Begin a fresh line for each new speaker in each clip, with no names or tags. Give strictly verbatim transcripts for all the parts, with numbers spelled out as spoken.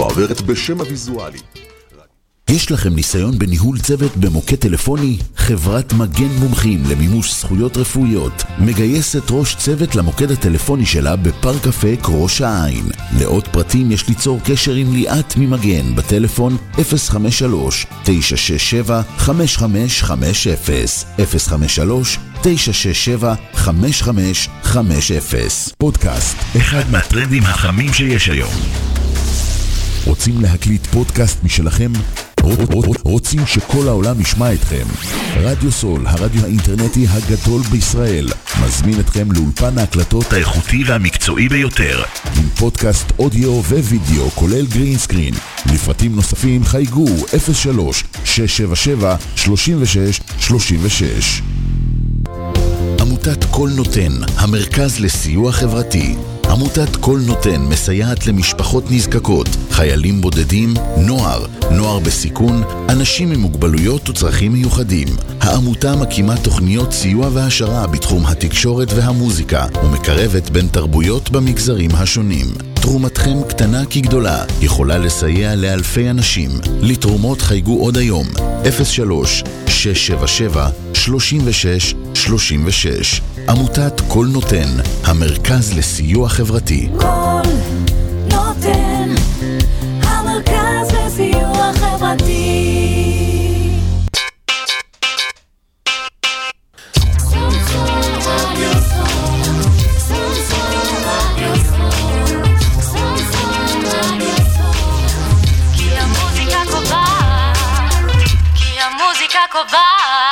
מועברת בשם הוויזואלי.
יש לכם ניסיון בניהול צוות במוקד טלפוני? חברת מגן מומחים למימוש זכויות רפואיות מגייסת ראש צוות למוקד הטלפוני שלה בפארק אפק ראש העין. לעוד פרטים יש ליצור קשר עם ליאת ממגן בטלפון אפס חמש שלוש תשע שש שבע חמש חמש חמש אפס אפס חמש שלוש תשע שש שבע חמש חמש חמש אפס. פודקאסט, אחד מהטרנדים החמים שיש היום. רוצים להקליט פודקאסט משלכם? רוצים שכל העולם ישמע אתכם? רדיו סול, הרדיו האינטרנטי הגדול בישראל, מזמין אתכם לאולפן ההקלטות האיכותי והמקצועי ביותר, עם פודקאסט אודיו ווידאו כולל גרין סקרין. לפרטים נוספים חייגו אפס שלוש שש שבע שבע שלוש שש שלוש שש. עמותת כל נותן, המרכז לסיוע חברתי. עמותת כל נותן מסייעת למשפחות נזקקות, חיילים בודדים, נוער, נוער בסיכון, אנשים עם מוגבלויות וצרכים מיוחדים. העמותה מקימה תוכניות סיוע והשרה בתחום התקשורת והמוזיקה, ומקרבת בין תרבויות במגזרים השונים. תרומתכם קטנה כגדולה, יכולה לסייע לאלפי אנשים. לתרומות חייגו עוד היום, אפס שלוש שש שבע שבע שלוש שש שלוש שש. עמותת כל נותן, המרכז לסיוע חברתי.
כל נותן, המרכז לסיוע חברתי. כי המוזיקה קובעת, כי המוזיקה קובעת.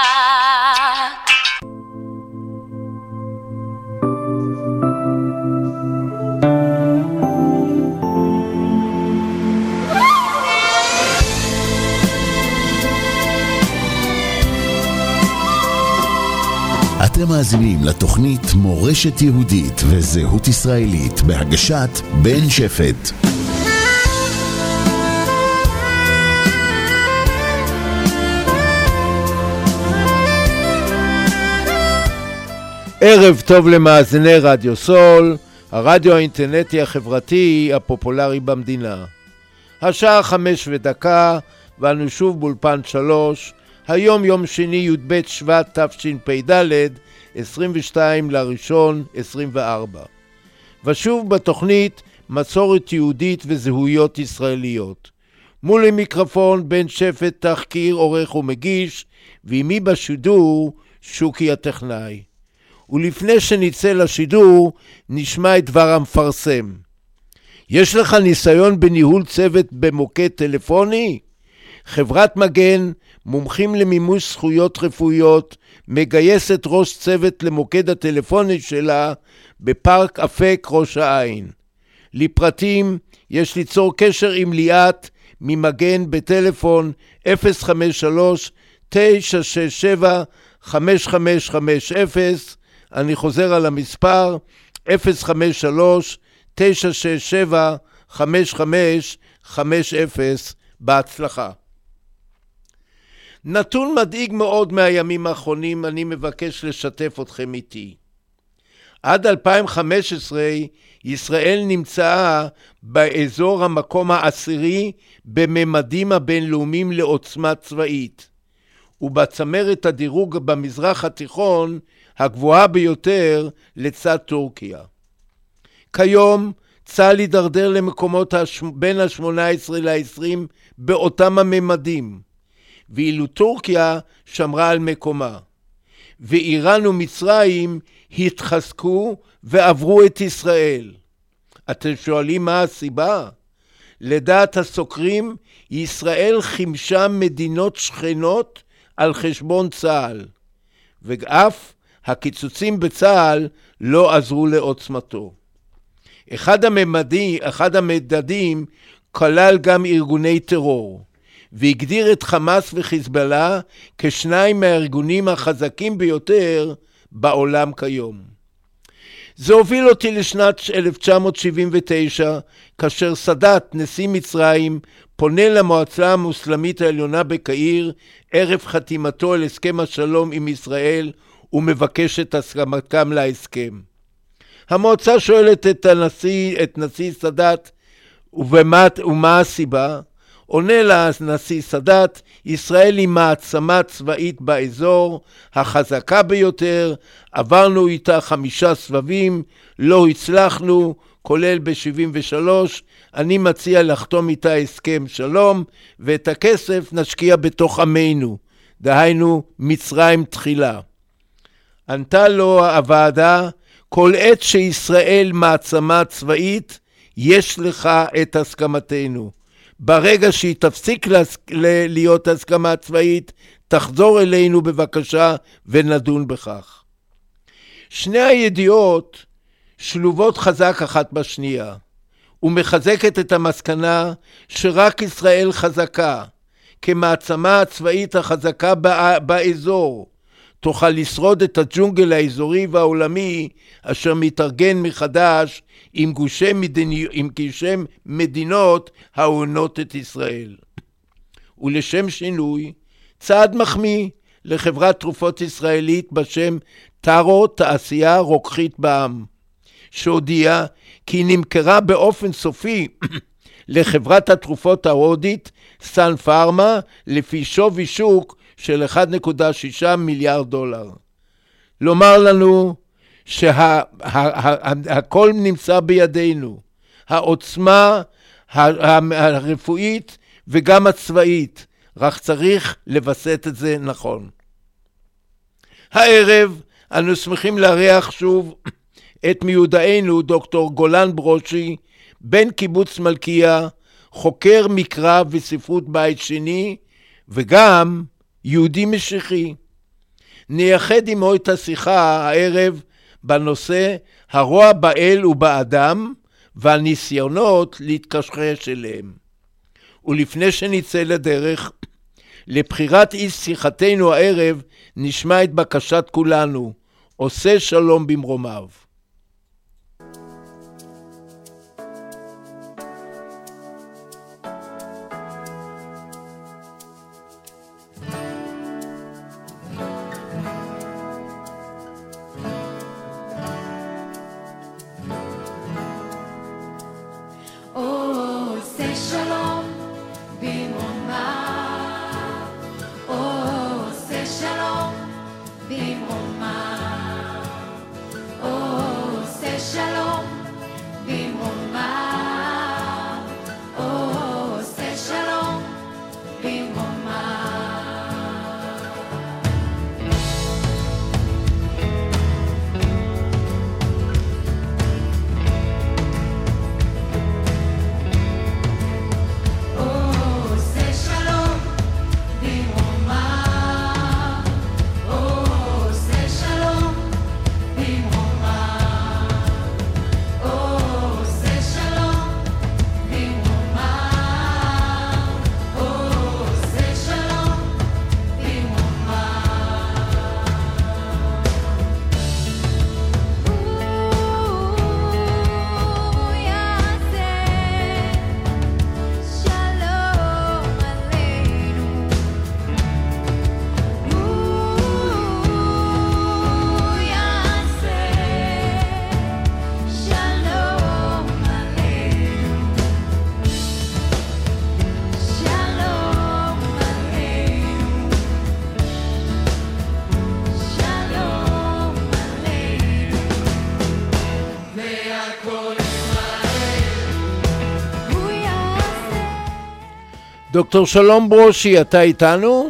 אתם מאזינים לתוכנית מורשת יהודית וזהות ישראלית בהגשת בן שפט.
ערב טוב למאזיני רדיו סול, הרדיו האינטרנטי החברתי הפופולרי במדינה. השעה חמש ודקה, ואנו שוב באולפן שלוש. היום יום שני י"ב שבט תשפ"ד, עשרים ושתיים לראשון עשרים וארבע. ושוב בתוכנית מסורת יהודית וזהויות ישראליות. מול המיקרופון בן שפט תחקיר עורך ומגיש, ועמי בשידור שוקי הטכנאי. ולפני שנצא לשידור נשמע את דבר המפרסם. יש לך ניסיון בניהול צוות במוקד טלפוני? חברת מגן, מומחים למימוש זכויות רפואיות, מגייסת ראש צוות למוקד הטלפוני שלה בפארק אפק ראש העין. לפרטים יש ליצור קשר עם ליאת ממגן בטלפון אפס חמש שלוש תשע שש שבע חמש חמש חמש אפס. אני חוזר על המספר אפס חמש שלוש תשע שש שבע חמש חמש חמש אפס. בהצלחה. נתון מדאיג מאוד מהימים האחרונים, אני מבקש לשתף אתכם איתי. עד אלפיים וחמש עשרה ישראל נמצאה באזור המקום העשירי בממדים הבינלאומיים לעוצמה צבאית, ובצמרת הדירוג במזרח התיכון הגבוהה ביותר לצד טורקיה. כיום צה"ל הידרדר למקומות הש... בין ה-שמונה עשרה ל-עשרים באותם הממדים, ואילו טורקיה שמרה על מקומה, ואיראן ומצרים התחזקו ועברו את ישראל. אתם שואלים מה הסיבה? לדעת הסוקרים, ישראל חימשה מדינות שכנות על חשבון צה"ל, ואף הקיצוצים בצה"ל לא עזרו לעוצמתו. אחד הממדים, אחד המדדים כלל גם ארגוני טרור, והגדיר את חמאס וחיזבאללה כשניים מהארגונים החזקים ביותר בעולם כיום. זה הוביל אותי לשנת אלף תשע מאות שבעים ותשע, כאשר סאדאת, נשיא מצרים, פונה למועצה המוסלמית העליונה בקהיר ערב חתימתו על הסכם השלום עם ישראל, ומבקש את הסכמתם להסכם. המועצה שואלת את הנשיא, את נשיא סאדאת, ומה, ומה הסיבה? עונה לה נשיא סאדאת, ישראל היא מעצמה צבאית באזור, החזקה ביותר, עברנו איתה חמישה סבבים, לא הצלחנו, כולל ב-שבעים ושלוש, אני מציע לחתום איתה הסכם שלום, ואת הכסף נשקיע בתוך עמנו, דהיינו מצרים תחילה. ענתה לו הוועדה, כל עת שישראל מעצמה צבאית, יש לך את הסכמתנו. ברגע שהיא תפסיק להיות הסכמה צבאית, תחזור אלינו בבקשה ונדון בכך. שני הידיעות שלובות חזק אחת בשנייה, ומחזקת את המסקנה שרק ישראל חזקה, כמעצמה הצבאית החזקה באזור, תוכל לשרוד את הג'ונגל האזורי והעולמי אשר מתארגן מחדש עם גושי, מדיני... עם גושי מדינות העונות את ישראל. ולשם שינוי, צעד מחמיא לחברת תרופות ישראלית בשם טארו תעשייה רוקחית בע"מ, שהודיעה כי נמכרה באופן סופי לחברת התרופות ההודית סן פארמה לפי שווי שוק של אחד נקודה שישה מיליארד דולר. לומר לנו שהכל נמצא בידינו, העוצמה הרפואית וגם הצבאית, רק צריך לבסט את זה נכון. הערב אנו שמחים לארח שוב את מיודענו דוקטור גולן ברושי, בן קיבוץ מלכיה, חוקר מקרא וספרות בית שני, וגם יהודי משיחי. נייחד עמו את השיחה הערב בנושא הרוע באל ובאדם, והניסיונות להתקשקש אליהם. ולפני שנצא לדרך, לבחירת איש שיחתנו הערב, נשמע את בקשת כולנו, עושה שלום במרומיו. דוקטור שלום ברושי, אתה איתנו?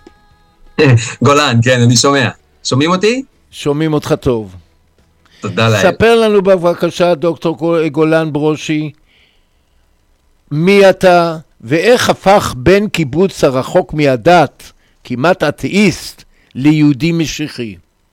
גולן, כן, אני שומע. שומעים אותי?
שומעים אותך טוב.
תודה לאל.
ספר לנו בבקשה, דוקטור גולן ברושי, מי אתה ואיך הפך בן קיבוץ הרחוק מהדת, כמעט אתאיסט, ליהודי משיחי?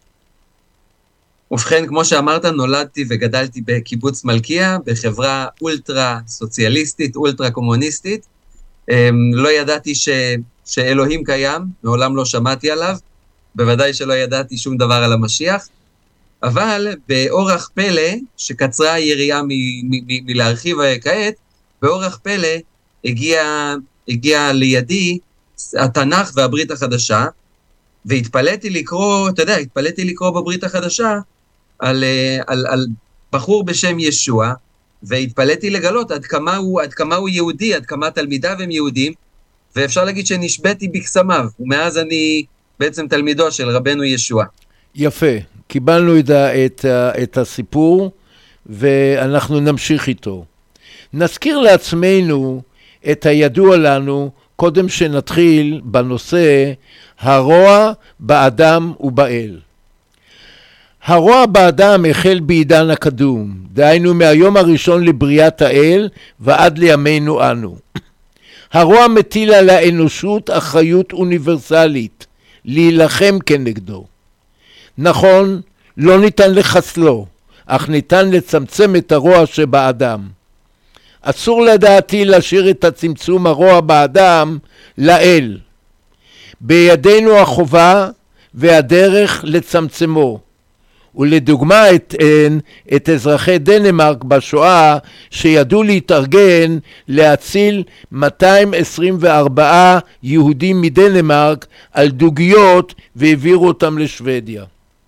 ובכן, כמו שאמרת, נולדתי וגדלתי בקיבוץ מלכיה, בחברה אולטרה סוציאליסטית, אולטרה קומוניסטית. לא ידעתי ש... שאלוהים קיים, מעולם לא שמעתי עליו, בוודאי שלא ידעתי שום דבר על המשיח, אבל באורח פלא, שקצרה היריעה מ... מ... מ... מלהרחיב כעת, באורח פלא הגיע, הגיע לידי התנ"ך והברית החדשה, והתפלאתי לקרוא, אתה יודע, התפלאתי לקרוא בברית החדשה, על, על, על בחור בשם ישוע, והתפלאתי לגלות עד כמה הוא, עד כמה הוא יהודי, עד כמה תלמידיו הם יהודים, ואפשר להגיד שנשבתי בקסמיו, ומאז אני בעצם תלמידו של רבנו ישוע.
יפה, קיבלנו את, את, את הסיפור, ואנחנו נמשיך איתו. נזכיר לעצמנו את הידוע לנו, קודם שנתחיל בנושא הרוע באדם ובאל. הרוע באדם החל בעידן הקדום, דהיינו מהיום הראשון לבריאת האל ועד לימינו אנו. הרוע מטיל על האנושות אחריות אוניברסלית, להילחם כנגדו. נכון, לא ניתן לחסלו, אך ניתן לצמצם את הרוע שבאדם. אסור לדעתי להשאיר את הצמצום הרוע באדם לאל. בידינו החובה והדרך לצמצמו. ולדוגמה את, את אזרחי דנמרק בשואה שידעו להתארגן להציל מאתיים עשרים וארבעה יהודים מדנמרק על דוגיות והעבירו אותם לשוודיה.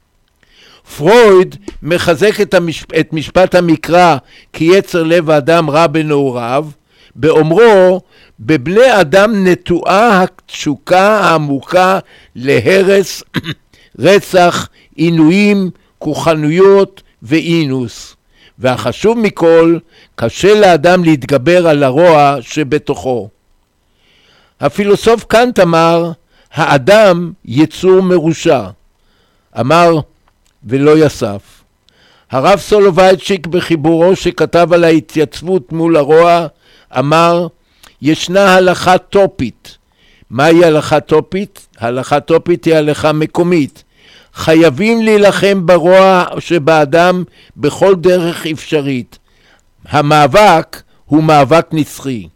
פרויד מחזק את, המשפ... את משפט המקרא כי יצר לב האדם רע בנעוריו, באומרו בבני אדם נטועה התשוקה העמוקה להרס, רצח, עינויים, כוחנויות ואינוס, והחשוב מכל, קשה לאדם להתגבר על הרוע שבתוכו. הפילוסוף קאנט אמר, האדם יצור מרושע, אמר ולא יסף. הרב סולובייצ'יק בחיבורו שכתב על ההתייצבות מול הרוע, אמר, ישנה הלכה טופית. מהי הלכה טופית? הלכה טופית היא הלכה מקומית. חייבים להילחם ברוע שבאדם בכל דרך אפשרית. המאבק הוא מאבק נצחי.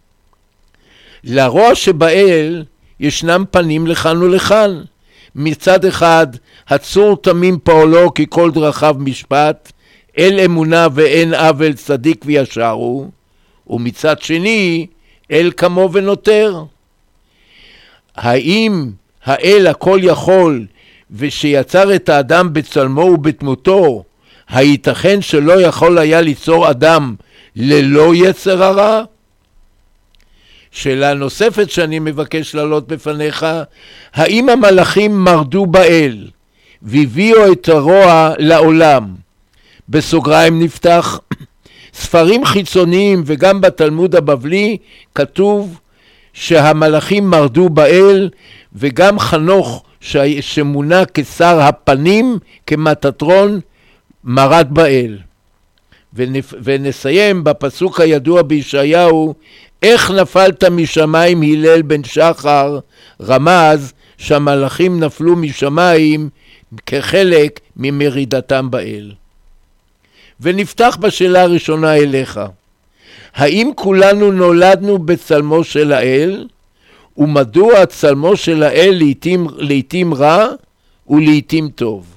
לרוע שבאל ישנם פנים לכאן ולכאן. מצד אחד, הצור תמים פועלו כי כל דרכיו משפט, אל אמונה ואין עוול צדיק וישר הוא, ומצד שני, אל כמו ונותר. האם האל הכל יכול ושיצר את האדם בצלמו ובתמותו, הייתכן שלא יכול היה ליצור אדם ללא יצר הרע? שאלה נוספת שאני מבקש להעלות בפניך, האם המלאכים מרדו באל והביאו את הרוע לעולם? בסוגריים נפתח, ספרים חיצוניים וגם בתלמוד הבבלי כתוב שהמלאכים מרדו באל, וגם חנוך שמונה כשר הפנים כמטטרון מרד באל. ונסיים בפסוק הידוע בישעיהו, איך נפלת משמיים הלל בן שחר, רמז שהמלאכים נפלו משמיים כחלק ממרידתם באל. ונפתח בשאלה הראשונה אליך, האם כולנו נולדנו בצלמו של האל, ומדוע צלמו של האל לעתים, לעתים רע ולעתים טוב?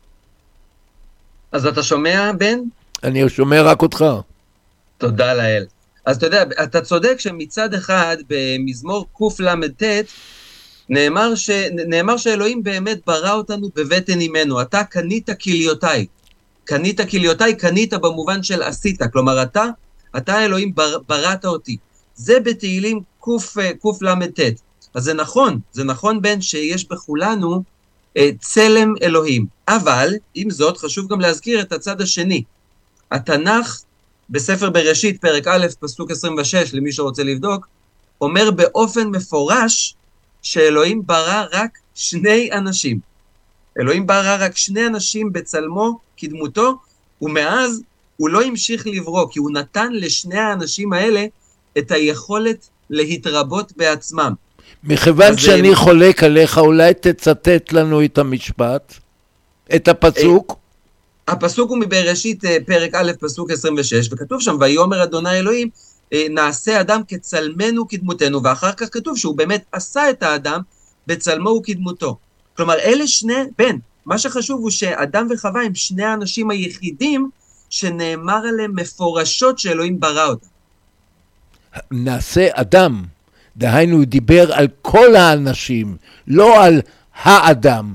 אז אתה שומע, בן?
אני שומע רק אותך.
תודה לאל. אז אתה יודע, אתה צודק שמצד אחד במזמור קל"ט נאמר, ש... נאמר שאלוהים באמת ברא אותנו בבטן אימנו. אתה קנית כליותיי. קנית כליותיי, קנית במובן של עשית. כלומר, אתה, אתה אלוהים בר... בראת אותי. זה בתהילים קל"ט. אז זה נכון, זה נכון בן שיש בכולנו אה, צלם אלוהים. אבל, עם זאת, חשוב גם להזכיר את הצד השני. התנ"ך, בספר בראשית, פרק א', פסוק עשרים ושש, למי שרוצה לבדוק, אומר באופן מפורש שאלוהים ברא רק שני אנשים. אלוהים ברא רק שני אנשים בצלמו, כדמותו, ומאז הוא לא המשיך לברוא, כי הוא נתן לשני האנשים האלה את היכולת להתרבות בעצמם.
מכיוון שאני זה... חולק עליך, אולי תצטט לנו את המשפט, את הפסוק.
הפסוק הוא מבראשית פרק א', פסוק עשרים ושש, וכתוב שם, ויאמר אדוני אלוהים, נעשה אדם כצלמנו כדמותנו, ואחר כך כתוב שהוא באמת עשה את האדם בצלמו וכדמותו. כלומר, אלה שני, בן, מה שחשוב הוא שאדם וחווה הם שני האנשים היחידים שנאמר עליהם מפורשות שאלוהים ברא אותם.
נעשה אדם, דהיינו הוא דיבר על כל האנשים, לא על האדם.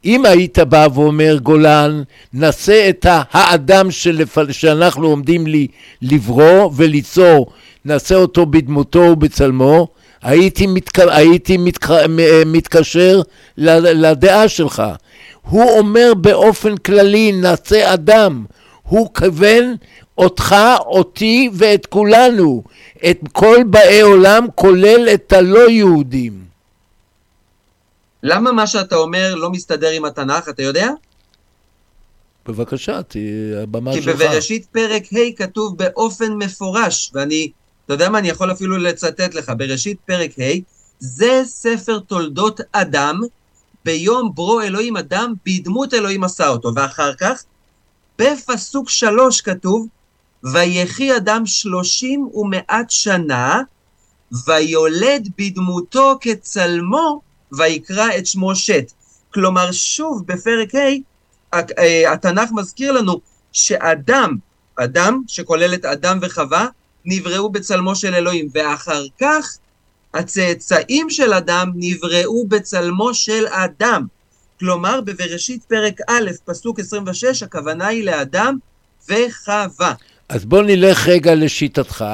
אם היית בא ואומר, גולן, נעשה את האדם שלפ... שאנחנו עומדים לי לברוא וליצור, נעשה אותו בדמותו ובצלמו, הייתי, מתק... הייתי מתק... מתקשר לדעה שלך. הוא אומר באופן כללי, נעשה אדם. הוא כוון אותך, אותי ואת כולנו, את כל באי עולם, כולל את הלא יהודים.
למה מה שאתה אומר לא מסתדר עם התנ"ך, אתה יודע?
בבקשה, הבמה
כי
שלך.
כי בבראשית פרק ה' כתוב באופן מפורש, ואני, אתה יודע מה, אני יכול אפילו לצטט לך, בראשית פרק ה', זה ספר תולדות אדם, ביום ברו אלוהים אדם, בדמות אלוהים עשה אותו, ואחר כך, בפסוק שלוש כתוב, ויחי אדם שלושים ומעט שנה, ויולד בדמותו כצלמו, ויקרא את שמו שת. כלומר, שוב, בפרק ה', התנ"ך מזכיר לנו שאדם, אדם שכולל את אדם וחווה, נבראו בצלמו של אלוהים, ואחר כך הצאצאים של אדם נבראו בצלמו של אדם. כלומר, בבראשית פרק א', פסוק עשרים ושש, הכוונה היא לאדם וחווה.
אז בוא נלך רגע לשיטתך.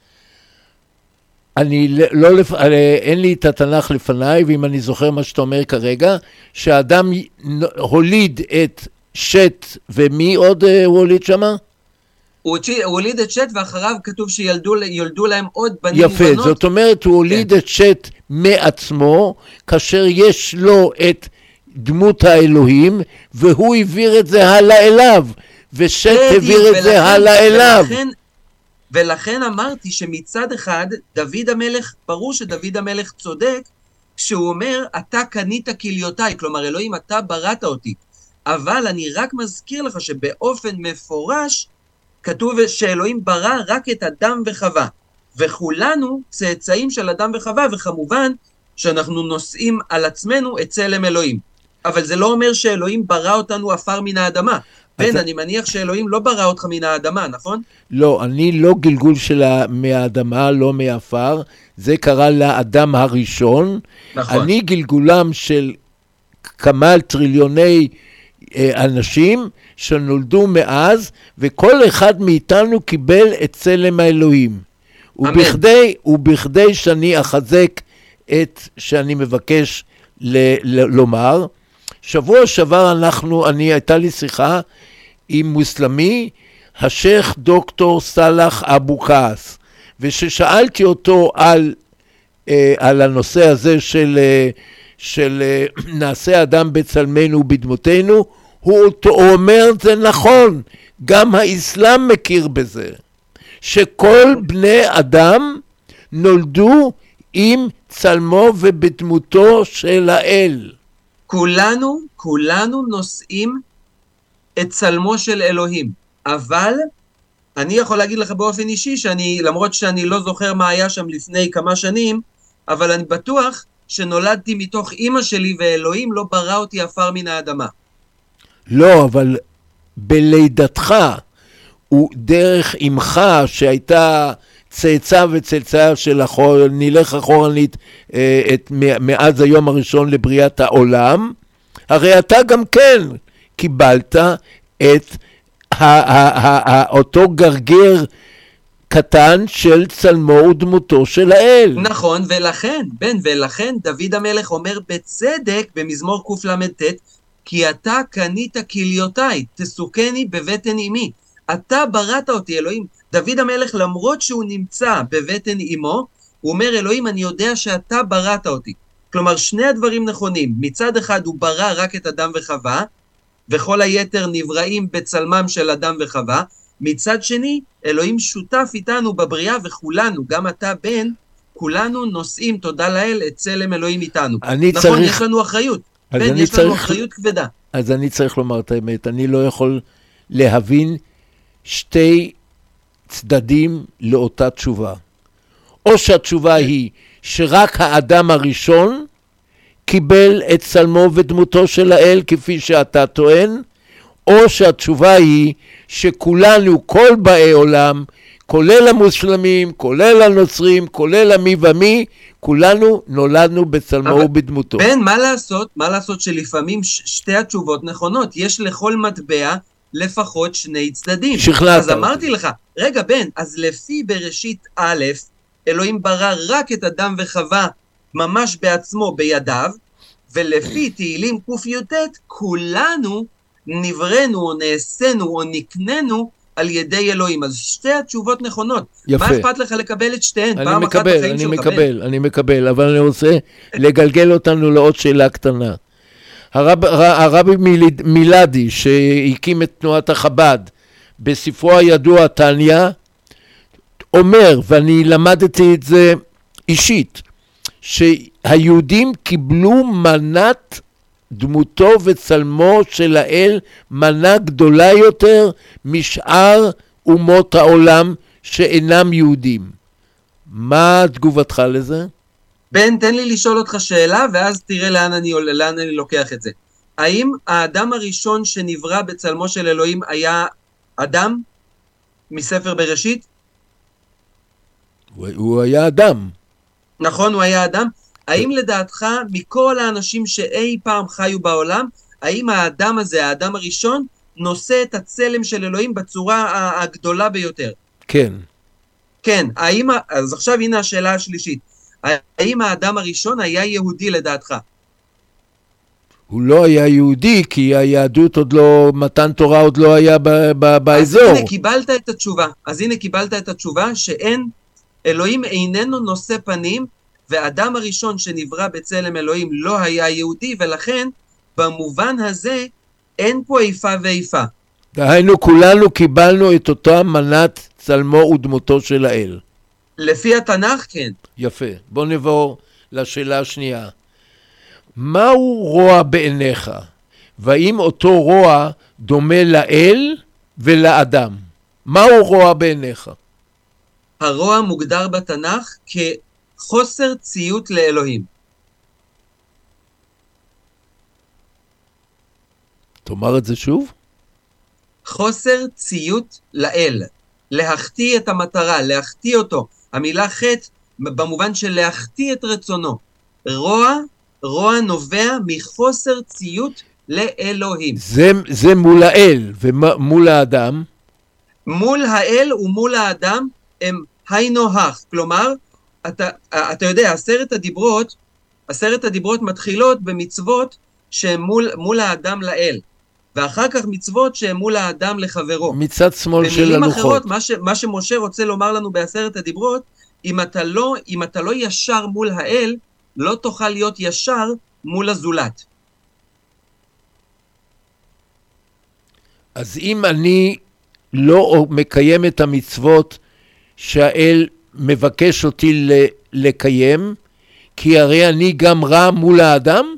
אני לא, אין לי את התנ"ך לפניי, ואם אני זוכר מה שאתה אומר כרגע, שהאדם הוליד את שת, ומי עוד הוא הוליד שמה?
הוא הוליד את שת, ואחריו כתוב שילדו להם עוד בנים
יפה,
ובנות.
זאת אומרת, הוא הוליד כן. את שת מעצמו, כאשר יש לו את דמות האלוהים, והוא העביר את זה הלאה אליו, ושת העביר את זה הלאה אליו.
ולכן, ולכן אמרתי שמצד אחד, דוד המלך, ברור שדוד המלך צודק, כשהוא אומר, אתה קנית כליותיי, כלומר, אלוהים, אתה בראת אותי. אבל אני רק מזכיר לך שבאופן מפורש, כתוב שאלוהים ברא רק את אדם וחווה, וכולנו צאצאים של אדם וחווה, וכמובן שאנחנו נושאים על עצמנו את צלם אלוהים. אבל זה לא אומר שאלוהים ברא אותנו עפר מן האדמה. בן, אני מניח שאלוהים לא ברא אותך מן האדמה, נכון?
לא, אני לא גלגול שלה מהאדמה, לא מעפר, זה קרה לאדם הראשון. נכון. אני גלגולם של כמה טריליוני אנשים שנולדו מאז, וכל אחד מאיתנו קיבל את צלם האלוהים. ובכדי, ובכדי שאני אחזק את שאני מבקש ל- ל- לומר, שבוע שעבר אנחנו, אני הייתה לי שיחה עם מוסלמי, השייך דוקטור סלח אבו קאס, וששאלתי אותו על, אה, על הנושא הזה של, אה, של אה, נעשה אדם בצלמנו ובדמותנו, הוא, הוא אומר זה נכון, גם האסלאם מכיר בזה, שכל בני אדם נולדו עם צלמו ובדמותו של האל.
כולנו, כולנו נושאים את צלמו של אלוהים, אבל אני יכול להגיד לך באופן אישי, שאני, למרות שאני לא זוכר מה היה שם לפני כמה שנים, אבל אני בטוח שנולדתי מתוך אמא שלי, ואלוהים לא ברא אותי עפר מן האדמה.
לא, אבל בלידתך, ודרך אמך שהייתה צאצא וצאצא של אחור, נלך אחורנית את, מאז היום הראשון לבריאת העולם, הרי אתה גם כן קיבלת את ה, ה, ה, ה, אותו גרגר קטן של צלמו ודמותו של האל.
נכון, ולכן, בן, ולכן דוד המלך אומר בצדק במזמור קל"ט, כי אתה קנית כליותיי, תסוכני בבטן אמי. אתה בראת אותי, אלוהים. דוד המלך, למרות שהוא נמצא בבטן אמו, הוא אומר, אלוהים, אני יודע שאתה בראת אותי. כלומר, שני הדברים נכונים. מצד אחד הוא ברא רק את אדם וחווה, וכל היתר נבראים בצלמם של אדם וחווה. מצד שני, אלוהים שותף איתנו בבריאה, וכולנו, גם אתה בן, כולנו נושאים, תודה לאל, את צלם אלוהים איתנו. נכון, צריך... יש לנו אחריות. בן, יש לנו צריך... אחריות כבדה.
אז אני צריך לומר את האמת, אני לא יכול להבין שתי צדדים לאותה תשובה. או שהתשובה היא שרק האדם הראשון קיבל את צלמו ודמותו של האל כפי שאתה טוען, או שהתשובה היא שכולנו, כל באי עולם, כולל המוסלמים, כולל הנוצרים, כולל המי ומי, כולנו נולדנו בצלמו ובדמותו.
בן, מה לעשות? מה לעשות שלפעמים ש- שתי התשובות נכונות? יש לכל מטבע לפחות שני צדדים.
שכנעת
אז אמרתי לך, רגע בן, אז לפי בראשית א', אלוהים ברא רק את אדם וחווה ממש בעצמו בידיו, ולפי תהילים ק"ט, כולנו נברנו או נעשינו או נקננו על ידי אלוהים. אז שתי התשובות נכונות.
יפה.
מה אכפת לך לקבל את שתיהן?
אני
פעם
מקבל,
אחת בחיים
אני
שלך,
מקבל, אני מקבל, אבל אני רוצה לגלגל אותנו לעוד שאלה קטנה. הרב, הרבי מיל, מילדי, שהקים את תנועת החב"ד, בספרו הידוע תניא, אומר, ואני למדתי את זה אישית, שהיהודים קיבלו מנת דמותו וצלמו של האל, מנה גדולה יותר משאר אומות העולם שאינם יהודים. מה תגובתך לזה?
בן, תן לי לשאול אותך שאלה, ואז תראה לאן אני, לאן אני לוקח את זה. האם האדם הראשון שנברא בצלמו של אלוהים היה אדם מספר בראשית?
הוא, הוא היה אדם.
נכון, הוא היה אדם. האם לדעתך, מכל האנשים שאי פעם חיו בעולם, האם האדם הזה, האדם הראשון, נושא את הצלם של אלוהים בצורה הגדולה ביותר?
כן.
כן. האם, אז עכשיו הנה השאלה השלישית. האם האדם הראשון היה יהודי לדעתך?
הוא לא היה יהודי, כי היהדות עוד לא, מתן תורה עוד לא היה ב, ב, באזור.
אז הנה קיבלת את התשובה. אז הנה קיבלת את התשובה שאין, אלוהים איננו נושא פנים, והאדם הראשון שנברא בצלם אלוהים לא היה יהודי, ולכן במובן הזה אין פה איפה ואיפה.
דהיינו, כולנו קיבלנו את אותה מנת צלמו ודמותו של האל.
לפי התנ"ך כן.
יפה. בוא נעבור לשאלה השנייה. מהו רוע בעיניך? והאם אותו רוע דומה לאל ולאדם? מהו רוע בעיניך?
הרוע מוגדר בתנ"ך כחוסר ציות לאלוהים.
תאמר את זה שוב?
חוסר ציות לאל. להחטיא את המטרה, להחטיא אותו. המילה חטא במובן של להחטיא את רצונו. רוע, רוע נובע מחוסר ציות לאלוהים.
זה, זה מול האל ומול האדם?
מול האל ומול האדם הם היינו הך. כלומר, אתה, אתה יודע, עשרת הדיברות, עשרת הדיברות מתחילות במצוות שהן מול, מול האדם לאל. ואחר כך מצוות שהן מול האדם לחברו.
מצד שמאל של
במילים
הלוחות.
אחרות, מה, ש, מה שמשה רוצה לומר לנו בעשרת הדיברות, אם אתה, לא, אם אתה לא ישר מול האל, לא תוכל להיות ישר מול הזולת.
אז אם אני לא מקיים את המצוות שהאל מבקש אותי לקיים, כי הרי אני גם רע מול האדם?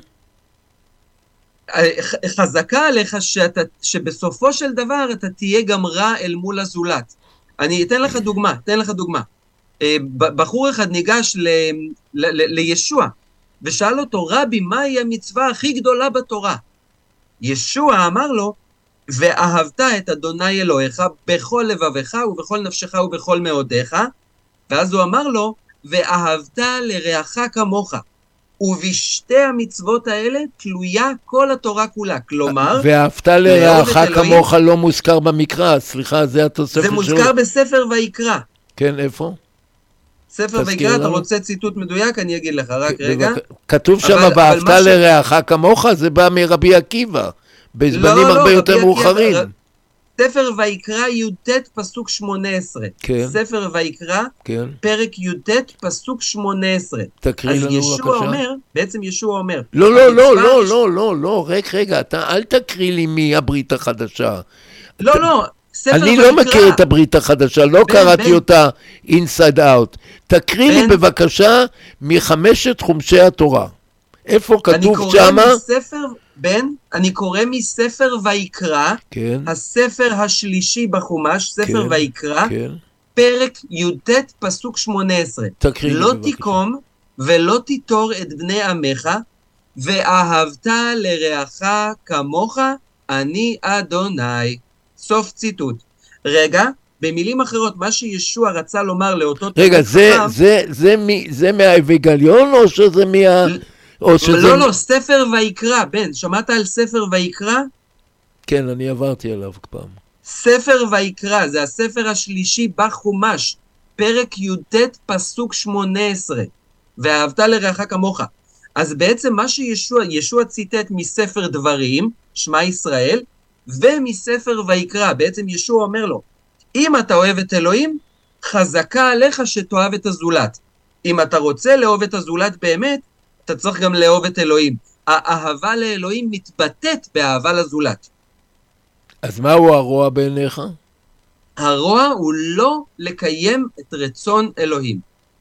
חזקה עליך שאתה, שבסופו של דבר אתה תהיה גם רע אל מול הזולת. אני אתן לך דוגמה, אתן לך דוגמה. בחור אחד ניגש ל, ל, ל, לישוע, ושאל אותו, רבי, מהי המצווה הכי גדולה בתורה? ישוע אמר לו, ואהבת את אדוני אלוהיך בכל לבבך ובכל נפשך ובכל מאודיך, ואז הוא אמר לו, ואהבת לרעך כמוך. ובשתי המצוות האלה תלויה כל התורה כולה. כלומר,
ואהבת לרעך כמוך לא מוזכר במקרא, סליחה, זה התוספת
שלו. זה מוזכר בספר ויקרא.
כן, איפה?
ספר ויקרא, אתה רוצה ציטוט מדויק? אני אגיד לך, רק רגע.
כתוב שם, ואהבת לרעך כמוך, זה בא מרבי עקיבא, בזמנים הרבה יותר מאוחרים.
ספר ויקרא י"ט פסוק שמונה עשרה.
כן.
ספר ויקרא,
כן.
פרק י"ט פסוק שמונה עשרה.
תקריא לנו בבקשה.
אז ישוע אומר, בעצם ישוע אומר.
לא, לא, לא, לא, לא, לא, לא, רגע, רגע, אתה אל תקריא לי מהברית החדשה.
לא, לא, ספר ויקרא.
אני לא מכיר את הברית החדשה, לא קראתי אותה inside out. תקריא לי בבקשה מחמשת חומשי התורה. איפה כתוב שמה?
אני קורא מספר... בן, אני קורא מספר ויקרא,
כן.
הספר השלישי בחומש, ספר
כן,
ויקרא,
כן.
פרק י"ט פסוק שמונה עשרה.
תקריא
לא
לי
תיקום ולא תיטור את בני עמך, ואהבת לרעך כמוך, אני אדוני. סוף ציטוט. רגע, במילים אחרות, מה שישוע רצה לומר לאותו...
רגע, זה, זה, זה, זה, זה מהאבגליון או שזה מה... או שזה...
לא, לא, ספר ויקרא, בן, שמעת על ספר ויקרא?
כן, אני עברתי עליו פעם.
ספר ויקרא, זה הספר השלישי בחומש, פרק י"ט פסוק שמונה עשרה, ואהבת לרעך כמוך. אז בעצם מה שישוע, ישוע ציטט מספר דברים, שמע ישראל, ומספר ויקרא, בעצם ישוע אומר לו, אם אתה אוהב את אלוהים, חזקה עליך שתאהב את הזולת. אם אתה רוצה לאהוב את הזולת באמת, אתה צריך גם לאהוב את אלוהים. האהבה לאלוהים מתבטאת באהבה לזולת.
אז מהו הרוע בעיניך?
הרוע הוא לא לקיים את רצון אלוהים.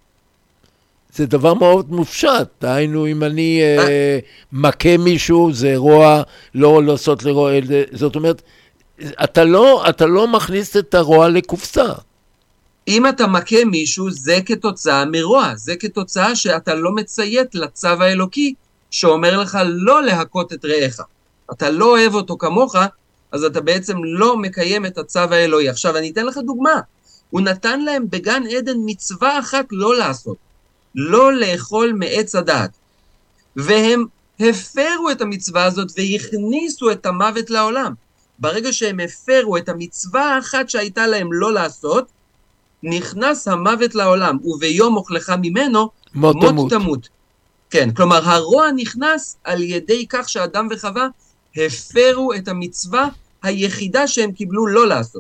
זה דבר מאוד מופשט, דהיינו אם אני אה, מכה מישהו, זה רוע, לא לעשות לרוע, זאת אומרת, אתה לא, אתה לא מכניס את הרוע לקופסה.
אם אתה מכה מישהו, זה כתוצאה מרוע, זה כתוצאה שאתה לא מציית לצו האלוקי, שאומר לך לא להכות את רעך. אתה לא אוהב אותו כמוך, אז אתה בעצם לא מקיים את הצו האלוהי. עכשיו אני אתן לך דוגמה, הוא נתן להם בגן עדן מצווה אחת לא לעשות, לא לאכול מעץ הדעת, והם הפרו את המצווה הזאת והכניסו את המוות לעולם. ברגע שהם הפרו את המצווה האחת שהייתה להם לא לעשות, נכנס המוות לעולם, וביום אוכלך ממנו
מות,
מות
תמות.
תמות. כן, כלומר הרוע נכנס על ידי כך שאדם וחווה הפרו את המצווה היחידה שהם קיבלו לא לעשות.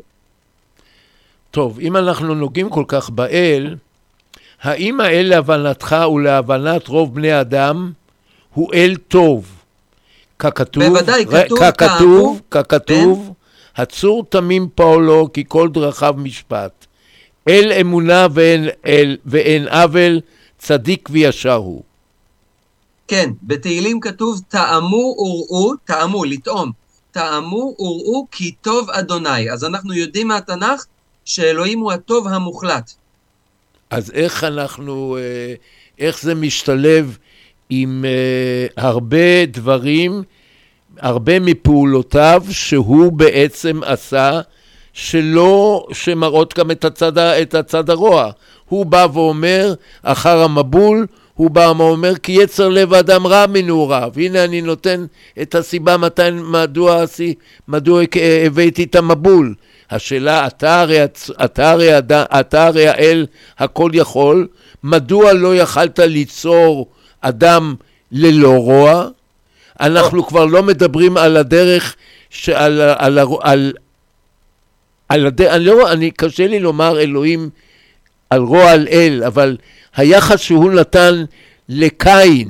טוב, אם אנחנו נוגעים כל כך באל, האם האל להבנתך ולהבנת רוב בני אדם הוא אל טוב? ככתוב,
בוודאי, כתוב,
ככתוב, ככתוב, הצור תמים פועלו כי כל דרכיו משפט. אל אמונה ואין, אל, ואין עוול, צדיק וישר הוא.
כן, בתהילים כתוב, טעמו וראו, טעמו, לטעום, טעמו וראו כי טוב אדוני. אז אנחנו יודעים מהתנ"ך שאלוהים הוא הטוב המוחלט.
אז איך אנחנו, איך זה משתלב עם הרבה דברים, הרבה מפעולותיו שהוא בעצם עשה, שלא, שמראות גם את הצד, את הצד הרוע. הוא בא ואומר, אחר המבול, הוא בא ואומר, כי יצר לב האדם רע מנעוריו. הנה אני נותן את הסיבה מתי, מדוע, מדוע הבאתי את המבול. השאלה, אתה הרי, אתה הרי, אתה הרי האל הכל יכול, מדוע לא יכלת ליצור אדם ללא רוע? אנחנו כבר לא מדברים על הדרך, שעל, על, על, על, על הדרך, אני, לא, אני קשה לי לומר אלוהים על רוע על אל, אבל היחס שהוא נתן לקין,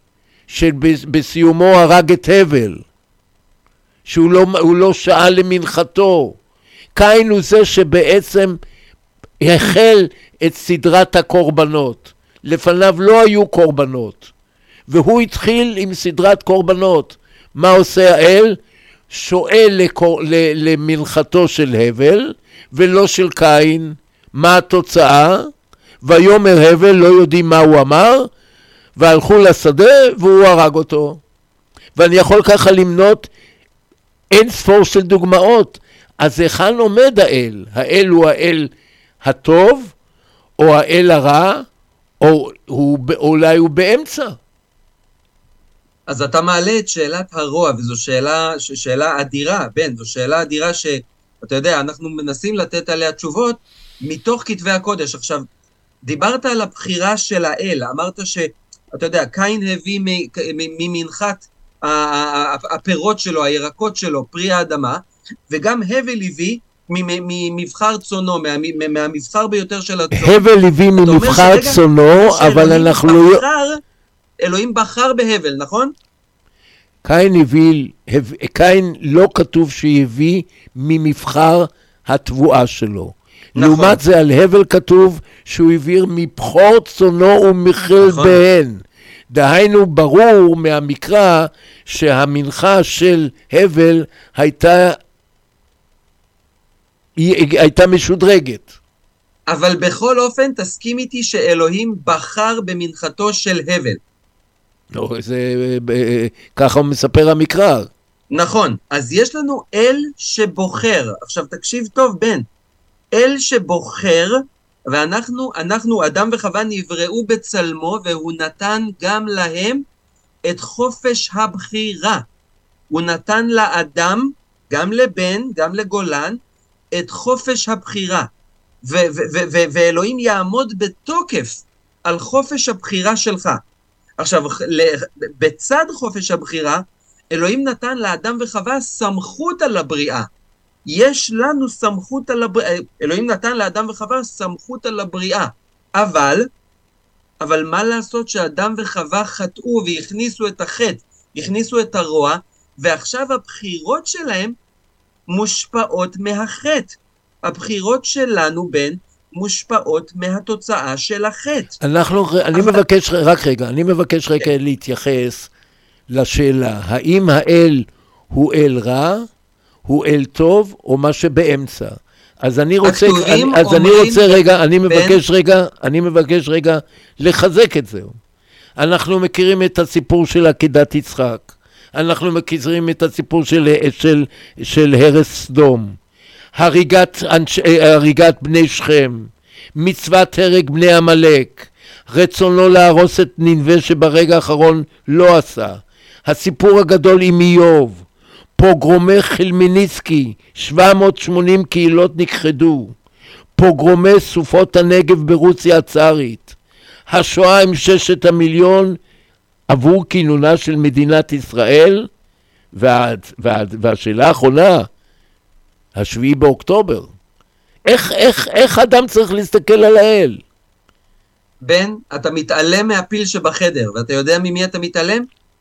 שבסיומו הרג את הבל, שהוא לא, הוא לא שאל למנחתו, קין הוא זה שבעצם החל את סדרת הקורבנות. לפניו לא היו קורבנות, והוא התחיל עם סדרת קורבנות. מה עושה האל? שואל לקור... למנחתו של הבל ולא של קין. מה התוצאה? ויאמר הבל, לא יודעים מה הוא אמר, והלכו לשדה והוא הרג אותו. ואני יכול ככה למנות אין ספור של דוגמאות. אז היכן עומד האל? האל הוא האל הטוב, או האל הרע, או הוא, אולי הוא באמצע.
אז אתה מעלה את שאלת הרוע, וזו שאלה, שאלה אדירה, בן, זו שאלה אדירה שאתה יודע, אנחנו מנסים לתת עליה תשובות מתוך כתבי הקודש. עכשיו, דיברת על הבחירה של האל, אמרת שאתה יודע, קין הביא ממנחת הפירות שלו, הירקות שלו, פרי האדמה, וגם הבל הביא ממבחר צונו, מהמבחר ביותר של הצון.
הבל הביא ממבחר צונו, אבל אנחנו...
אלוהים בחר בהבל, נכון?
קין הביא, קין לא כתוב שהביא ממבחר התבואה שלו. נכון. לעומת זה על הבל כתוב שהוא הביא מבחור צונו ומחל נכון. בהן. דהיינו ברור מהמקרא שהמנחה של הבל הייתה, היא הייתה משודרגת.
אבל בכל אופן תסכים איתי שאלוהים בחר במנחתו של הבל.
לא, זה, ככה הוא מספר המקרא.
נכון, אז יש לנו אל שבוחר. עכשיו תקשיב טוב בן, אל שבוחר, ואנחנו, אנחנו, אדם וחווה נבראו בצלמו, והוא נתן גם להם את חופש הבחירה. הוא נתן לאדם, גם לבן, גם לגולן, את חופש הבחירה. ו- ו- ו- ו- ואלוהים יעמוד בתוקף על חופש הבחירה שלך. עכשיו, בצד חופש הבחירה, אלוהים נתן לאדם וחווה סמכות על הבריאה. יש לנו סמכות על הבריאה, אלוהים נתן לאדם וחווה סמכות על הבריאה. אבל, אבל מה לעשות שאדם וחווה חטאו והכניסו את החטא, הכניסו את הרוע, ועכשיו הבחירות שלהם מושפעות מהחטא. הבחירות שלנו בין מושפעות מהתוצאה של החטא.
אנחנו, אני אבל... מבקש, רק רגע, אני מבקש רגע כן. להתייחס לשאלה, האם האל הוא אל רע, הוא אל טוב, או מה שבאמצע? אז אני רוצה, אני, אז אני רוצה רגע, אני מבקש בין... רגע, אני מבקש רגע לחזק את זה. אנחנו מכירים את הסיפור של עקדת יצחק, אנחנו מכירים את הסיפור של, של, של הרס סדום, הריגת, הריגת בני שכם, מצוות הרג בני עמלק, רצונו להרוס את נינווה שברגע האחרון לא עשה, הסיפור הגדול עם איוב, פוגרומי חלמיניסקי, שבע מאות ושמונים קהילות נכחדו, פוגרומי סופות הנגב ברוסיה הצארית, השואה עם ששת המיליון עבור כינונה של מדינת ישראל, וה, וה, והשאלה האחרונה, השביעי באוקטובר. איך, איך, איך אדם צריך להסתכל על האל?
בן, אתה מתעלם מהפיל שבחדר, ואתה יודע ממי אתה מתעלם?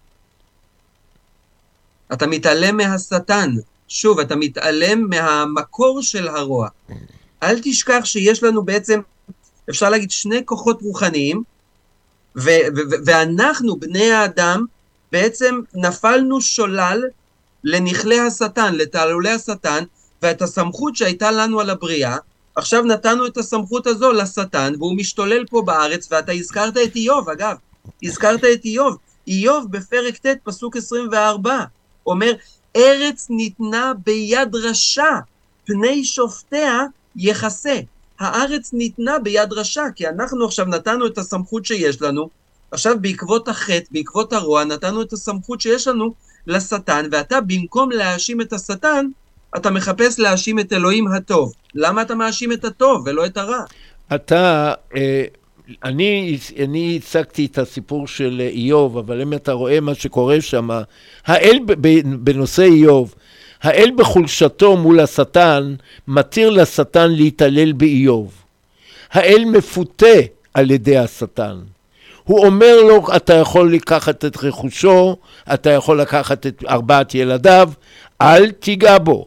אתה מתעלם מהשטן. שוב, אתה מתעלם מהמקור של הרוע. אל תשכח שיש לנו בעצם, אפשר להגיד, שני כוחות רוחניים, ו- ו- ואנחנו, בני האדם, בעצם נפלנו שולל לנכלי השטן, לתעלולי השטן, ואת הסמכות שהייתה לנו על הבריאה, עכשיו נתנו את הסמכות הזו לשטן, והוא משתולל פה בארץ, ואתה הזכרת את איוב, אגב, הזכרת את איוב, איוב בפרק ט' פסוק עשרים וארבע, אומר, ארץ ניתנה ביד רשע, פני שופטיה יחסה. הארץ ניתנה ביד רשע, כי אנחנו עכשיו נתנו את הסמכות שיש לנו, עכשיו בעקבות החטא, בעקבות הרוע, נתנו את הסמכות שיש לנו לשטן, ואתה במקום להאשים את השטן, אתה מחפש להאשים את אלוהים הטוב. למה אתה מאשים את הטוב ולא את הרע?
אתה, אני, אני הצגתי את הסיפור של איוב, אבל אם אתה רואה מה שקורה שם, האל בנושא איוב, האל בחולשתו מול השטן, מתיר לשטן להתעלל באיוב. האל מפותה על ידי השטן. הוא אומר לו, אתה יכול לקחת את רכושו, אתה יכול לקחת את ארבעת ילדיו, אל תיגע בו.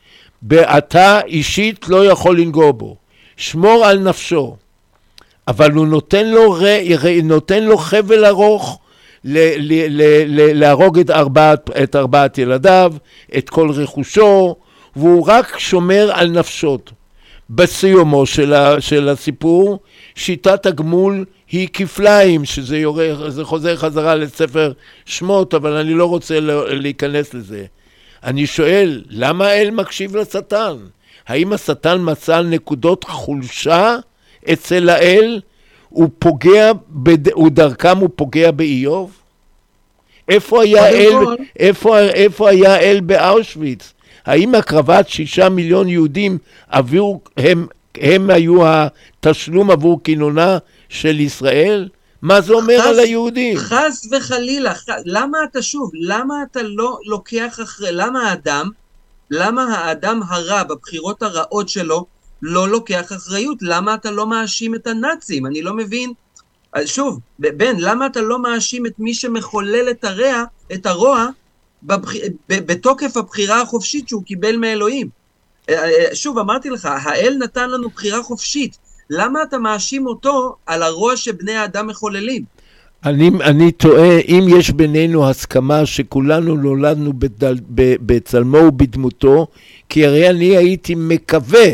אתה אישית לא יכול לנגוע בו. שמור על נפשו. אבל הוא נותן לו, נותן לו חבל ארוך, ל- ל- ל- ל- להרוג את ארבעת, את ארבעת ילדיו, את כל רכושו, והוא רק שומר על נפשות. בסיומו של, ה- של הסיפור, שיטת הגמול היא כפליים, שזה יורה, זה חוזר חזרה לספר שמות, אבל אני לא רוצה להיכנס לזה. אני שואל, למה האל מקשיב לשטן? האם השטן מצא נקודות חולשה אצל האל? הוא פוגע, בד... הוא דרכם הוא פוגע באיוב? איפה היה אל, איפה, איפה היה אל באושוויץ? האם הקרבת שישה מיליון יהודים עבור, הם, הם היו התשלום עבור כינונה של ישראל? מה זה אומר חס, על היהודים?
חס וחלילה, ח... למה אתה שוב, למה אתה לא לוקח אחרי, למה האדם, למה האדם הרע בבחירות הרעות שלו, לא לוקח אחריות? למה אתה לא מאשים את הנאצים? אני לא מבין. שוב, בן, למה אתה לא מאשים את מי שמחולל את הרע, את הרוע, בבח... בתוקף הבחירה החופשית שהוא קיבל מאלוהים? שוב, אמרתי לך, האל נתן לנו בחירה חופשית. למה אתה מאשים אותו על הרוע שבני האדם מחוללים?
אני, אני טועה, אם יש בינינו הסכמה שכולנו נולדנו בדל, בצלמו ובדמותו, כי הרי אני הייתי מקווה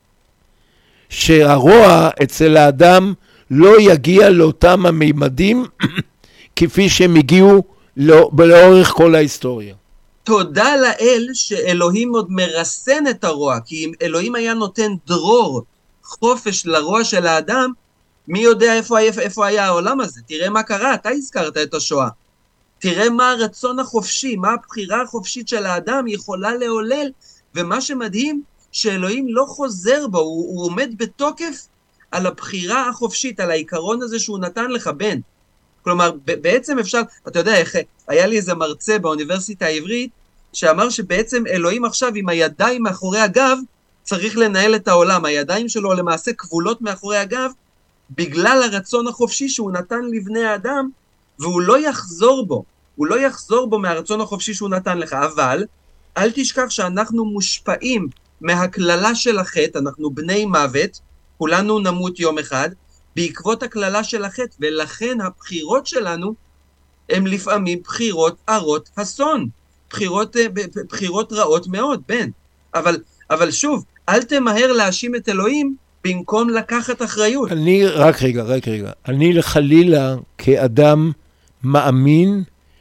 שהרוע אצל האדם לא יגיע לאותם המימדים כפי שהם הגיעו לא, לאורך כל ההיסטוריה.
תודה לאל שאלוהים עוד מרסן את הרוע, כי אם אלוהים היה נותן דרור, חופש לרוע של האדם, מי יודע איפה, איפה היה העולם הזה? תראה מה קרה, אתה הזכרת את השואה. תראה מה הרצון החופשי, מה הבחירה החופשית של האדם יכולה לעולל, ומה שמדהים, שאלוהים לא חוזר בו, הוא, הוא עומד בתוקף על הבחירה החופשית, על העיקרון הזה שהוא נתן לך, בן. כלומר, בעצם אפשר, אתה יודע איך, היה לי איזה מרצה באוניברסיטה העברית, שאמר שבעצם אלוהים עכשיו עם הידיים מאחורי הגב, צריך לנהל את העולם. הידיים שלו למעשה כבולות מאחורי הגב, בגלל הרצון החופשי שהוא נתן לבני האדם, והוא לא יחזור בו. הוא לא יחזור בו מהרצון החופשי שהוא נתן לך. אבל, אל תשכח שאנחנו מושפעים מהכללה של החטא, אנחנו בני מוות, כולנו נמות יום אחד, בעקבות הכללה של החטא, ולכן הבחירות שלנו, הם לפעמים בחירות הרות אסון. בחירות, בחירות רעות מאוד, בן. אבל, אבל שוב, אל תמהר להאשים את אלוהים, במקום לקחת אחריות.
אני, רק רגע, רק רגע. אני לחלילה כאדם מאמין,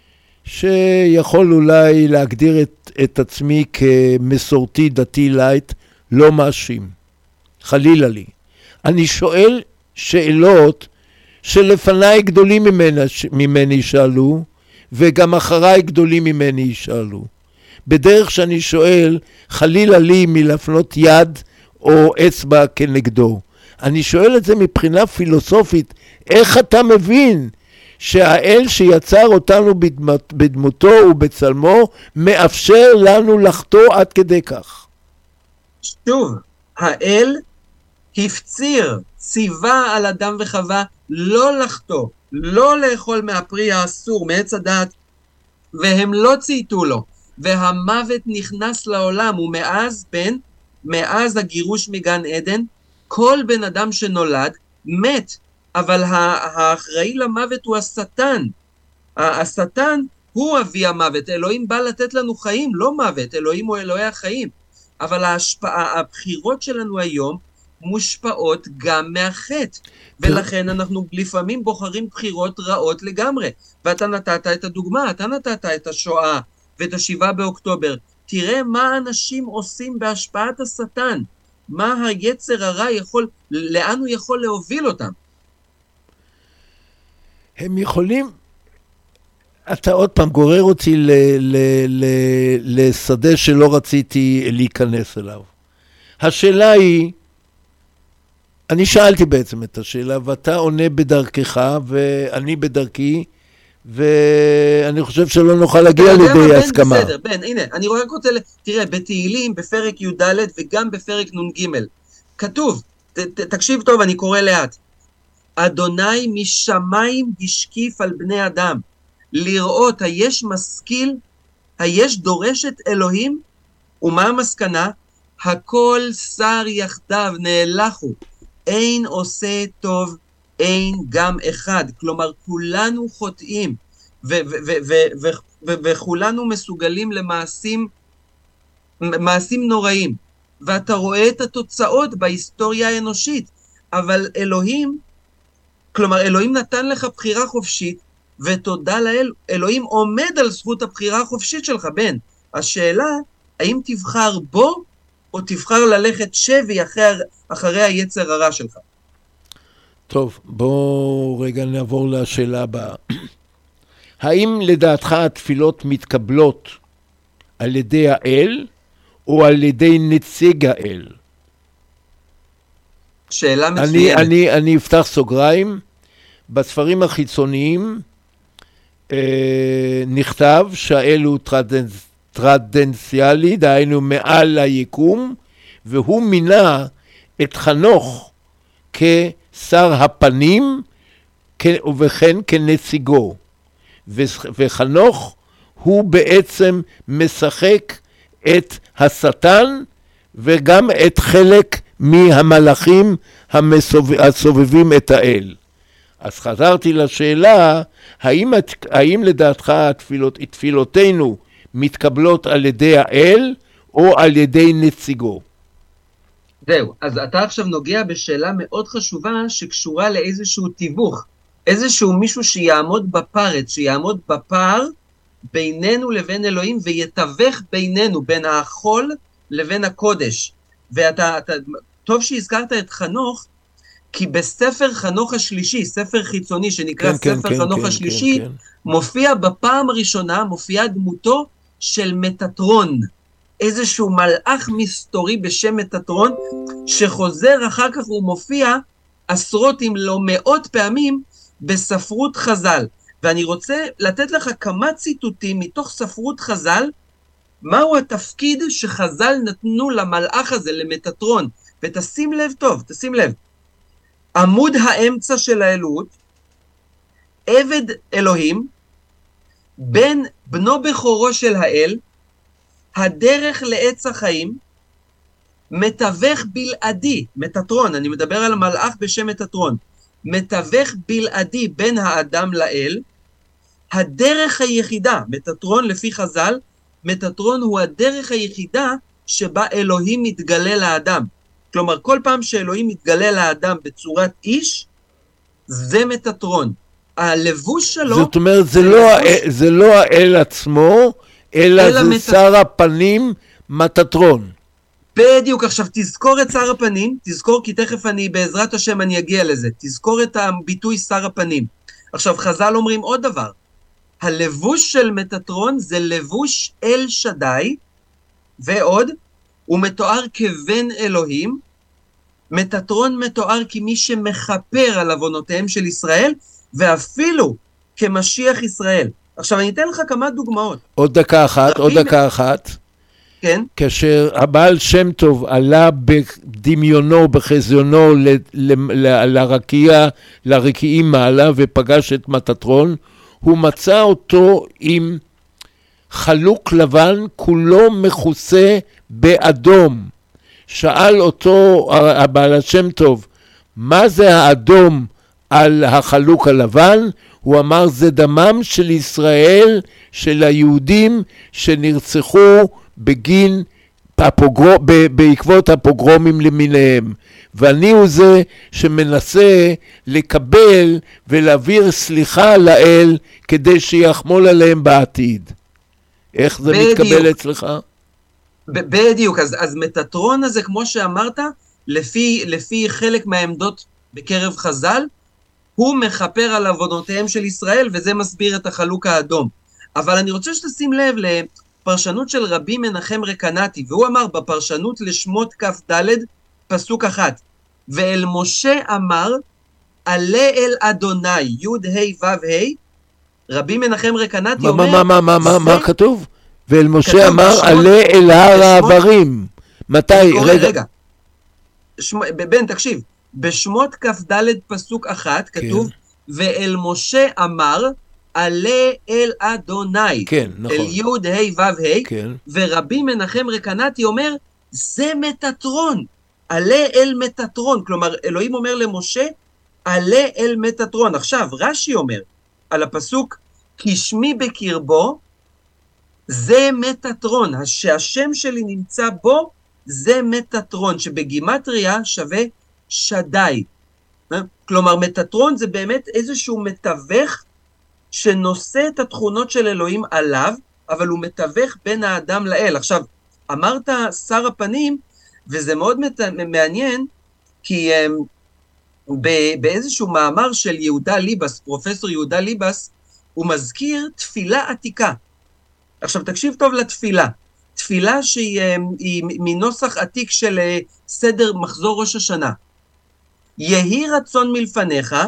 שיכול אולי להגדיר את, את עצמי כמסורתי דתי לייט, לא מאשים. חלילה לי. אני שואל שאלות שלפניי גדולים ממנה, ממני שאלו, וגם אחריי גדולים ממני ישאלו. בדרך שאני שואל, חלילה לי מלפנות יד או אצבע כנגדו. אני שואל את זה מבחינה פילוסופית, איך אתה מבין שהאל שיצר אותנו בדמות, בדמותו ובצלמו, מאפשר לנו לחטוא עד כדי כך?
שוב, האל הפציר, ציווה על אדם וחווה לא לחטוא, לא לאכול מהפרי האסור, מעץ הדעת, והם לא צייתו לו, והמוות נכנס לעולם, ומאז בן, מאז הגירוש מגן עדן, כל בן אדם שנולד מת, אבל האחראי למוות הוא השטן. השטן הוא אבי המוות, אלוהים בא לתת לנו חיים, לא מוות, אלוהים הוא אלוהי החיים, אבל ההשפעה, הבחירות שלנו היום, מושפעות גם מהחטא, ולכן אנחנו לפעמים בוחרים בחירות רעות לגמרי, ואתה נתת את הדוגמה, אתה נתת את השואה, ואת השבעה באוקטובר, תראה מה אנשים עושים בהשפעת השטן, מה היצר הרע יכול, לאן הוא יכול להוביל אותם.
הם יכולים, אתה עוד פעם גורר אותי ל, ל, ל, לשדה שלא רציתי להיכנס אליו. השאלה היא, אני שאלתי בעצם את השאלה, ואתה עונה בדרכך, ואני בדרכי, ואני חושב שלא נוכל להגיע לידי הסכמה.
בסדר, בן, הנה, אני רק רוצה, תראה, בתהילים, בפרק י' ד' וגם בפרק נ' ג', כתוב, ת, ת, תקשיב טוב, אני קורא לאט, אדוני משמיים השקיף על בני אדם, לראות היש משכיל, היש דורשת אלוהים, ומה המסקנה? הכל שר יחדיו נהלכו, אין עושה טוב, אין גם אחד. כלומר, כולנו חוטאים, וכולנו מסוגלים למעשים, מעשים נוראים. ואתה רואה את התוצאות בהיסטוריה האנושית. אבל אלוהים, כלומר, אלוהים נתן לך בחירה חופשית, ותודה לאל, אלוהים עומד על זכות הבחירה החופשית שלך, בן. השאלה, האם תבחר בו, או תבחר ללכת שבי אחרי, אחרי היצר הרע שלך?
טוב, בואו רגע נעבור לשאלה הבאה. האם לדעתך התפילות מתקבלות על ידי האל, או על ידי נציג האל?
שאלה מצוינת.
אני, אני, אני אפתח סוגריים. בספרים החיצוניים אה, נכתב שהאל הוא טרדנס, טרדנציאלי, דהיינו מעל היקום, והוא מינה את חנוך כשר הפנים, ובכן כנציגו. וחנוך הוא בעצם משחק את השטן, וגם את חלק מהמלאכים הסובבים את האל. אז חזרתי לשאלה, האם, האם לדעתך התפילות, תפילותינו מתקבלות על ידי האל או על ידי נציגו?
זהו, אז אתה עכשיו נוגע בשאלה מאוד חשובה שקשורה לאיזשהו תיווך, איזשהו מישהו שיעמוד בפרץ, שיעמוד בפער בינינו לבין אלוהים, ויתווך בינינו, בין החול לבין הקודש. ואתה, אתה, טוב שהזכרת את חנוך, כי בספר חנוך השלישי, ספר חיצוני שנקרא
כן,
ספר
כן,
חנוך
כן,
השלישי,
כן, כן.
מופיע בפעם הראשונה, מופיעה דמותו של מטטרון, איזשהו מלאך מסתורי בשם מטטרון, שחוזר אחר כך הוא מופיע עשרות אם לא מאות פעמים בספרות חז"ל. ואני רוצה לתת לך כמה ציטוטים מתוך ספרות חז"ל, מהו התפקיד שחז"ל נתנו למלאך הזה, למטטרון, ותשים לב טוב, תשים לב, עמוד האמצע של האלוהות, עבד אלוהים, בן בנו בכורו של האל, הדרך לעץ החיים, מתווך בלעדי, מטטרון, אני מדבר על מלאך בשם מטטרון, מתווך בלעדי בין האדם לאל, הדרך היחידה, מטטרון לפי חז"ל, מטטרון הוא הדרך היחידה שבה אלוהים מתגלה לאדם. כלומר, כל פעם שאלוהים מתגלה לאדם בצורת איש, זה מטטרון. הלבוש שלו...
זאת אומרת, זה, לא, הלבוש... זה לא האל עצמו, אלא, אלא זה מטט... שר הפנים מטטרון.
בדיוק, עכשיו תזכור את שר הפנים, תזכור כי תכף אני, בעזרת השם אני אגיע לזה, תזכור את הביטוי שר הפנים. עכשיו חז"ל אומרים עוד דבר, הלבוש של מטטרון זה לבוש אל שדי, ועוד, הוא מתואר כבן אלוהים, מטטרון מתואר כמי שמחפר על עוונותיהם של ישראל, ואפילו כמשיח ישראל. עכשיו אני אתן לך כמה דוגמאות.
עוד דקה אחת, עוד דקה אחת.
כן.
כאשר הבעל שם טוב עלה בדמיונו, בחזיונו ל, ל, ל, לרקיע, לרקיעים מעלה ופגש את מטטרון, הוא מצא אותו עם חלוק לבן, כולו מכוסה באדום. שאל אותו הבעל שם טוב, מה זה האדום על החלוק הלבן? הוא אמר, זה דמם של ישראל, של היהודים שנרצחו בגין הפוגר... בעקבות הפוגרומים למיניהם. ואני הוא זה שמנסה לקבל ולהעביר סליחה לאל כדי שיחמול עליהם בעתיד. איך זה בדיוק. מתקבל אצלך?
בדיוק, אז, אז מטטרון הזה, כמו שאמרת, לפי, לפי חלק מהעמדות בקרב חז"ל, הוא מחפר על עוונותיהם של ישראל, וזה מסביר את החלוק האדום. אבל אני רוצה שתשים לב לפרשנות של רבי מנחם רקנאטי, והוא אמר בפרשנות לשמות כף ד' פסוק אחת, ואל משה אמר, עלה אל אדוני, יוד ה' ו' ה', רבי מנחם רקנאטי אומר...
מה, מה, מה, מה, מה כתוב? ואל משה אמר, עלה אל הר העברים. מתי? רגע.
בן, תקשיב. בשמות כף ד' פסוק אחת כתוב, ואל משה אמר, עלה אל אדוני.
כן, נכון.
אל יוד ה' ו' ה', ורבי מנחם רקנאטי אומר, זה מטטרון. עלה אל מטטרון. כלומר, אלוהים אומר למשה, עלה אל מטטרון. עכשיו, רש"י אומר, על הפסוק, כי שמי בקרבו, זה מטטרון, שהשם שלי נמצא בו, זה מטטרון, שבגימטריה שווה שדי. כלומר, מטטרון זה באמת איזשהו מתווך, שנושא את התכונות של אלוהים עליו, אבל הוא מתווך בין האדם לאל. עכשיו, אמרת שר הפנים, וזה מאוד מעניין, כי um, באיזשהו מאמר של יהודה ליבס, פרופסור יהודה ליבס, הוא מזכיר תפילה עתיקה. עכשיו תקשיב טוב לתפילה, תפילה שהיא היא מנוסח עתיק של סדר מחזור ראש השנה. יהי רצון מלפניך,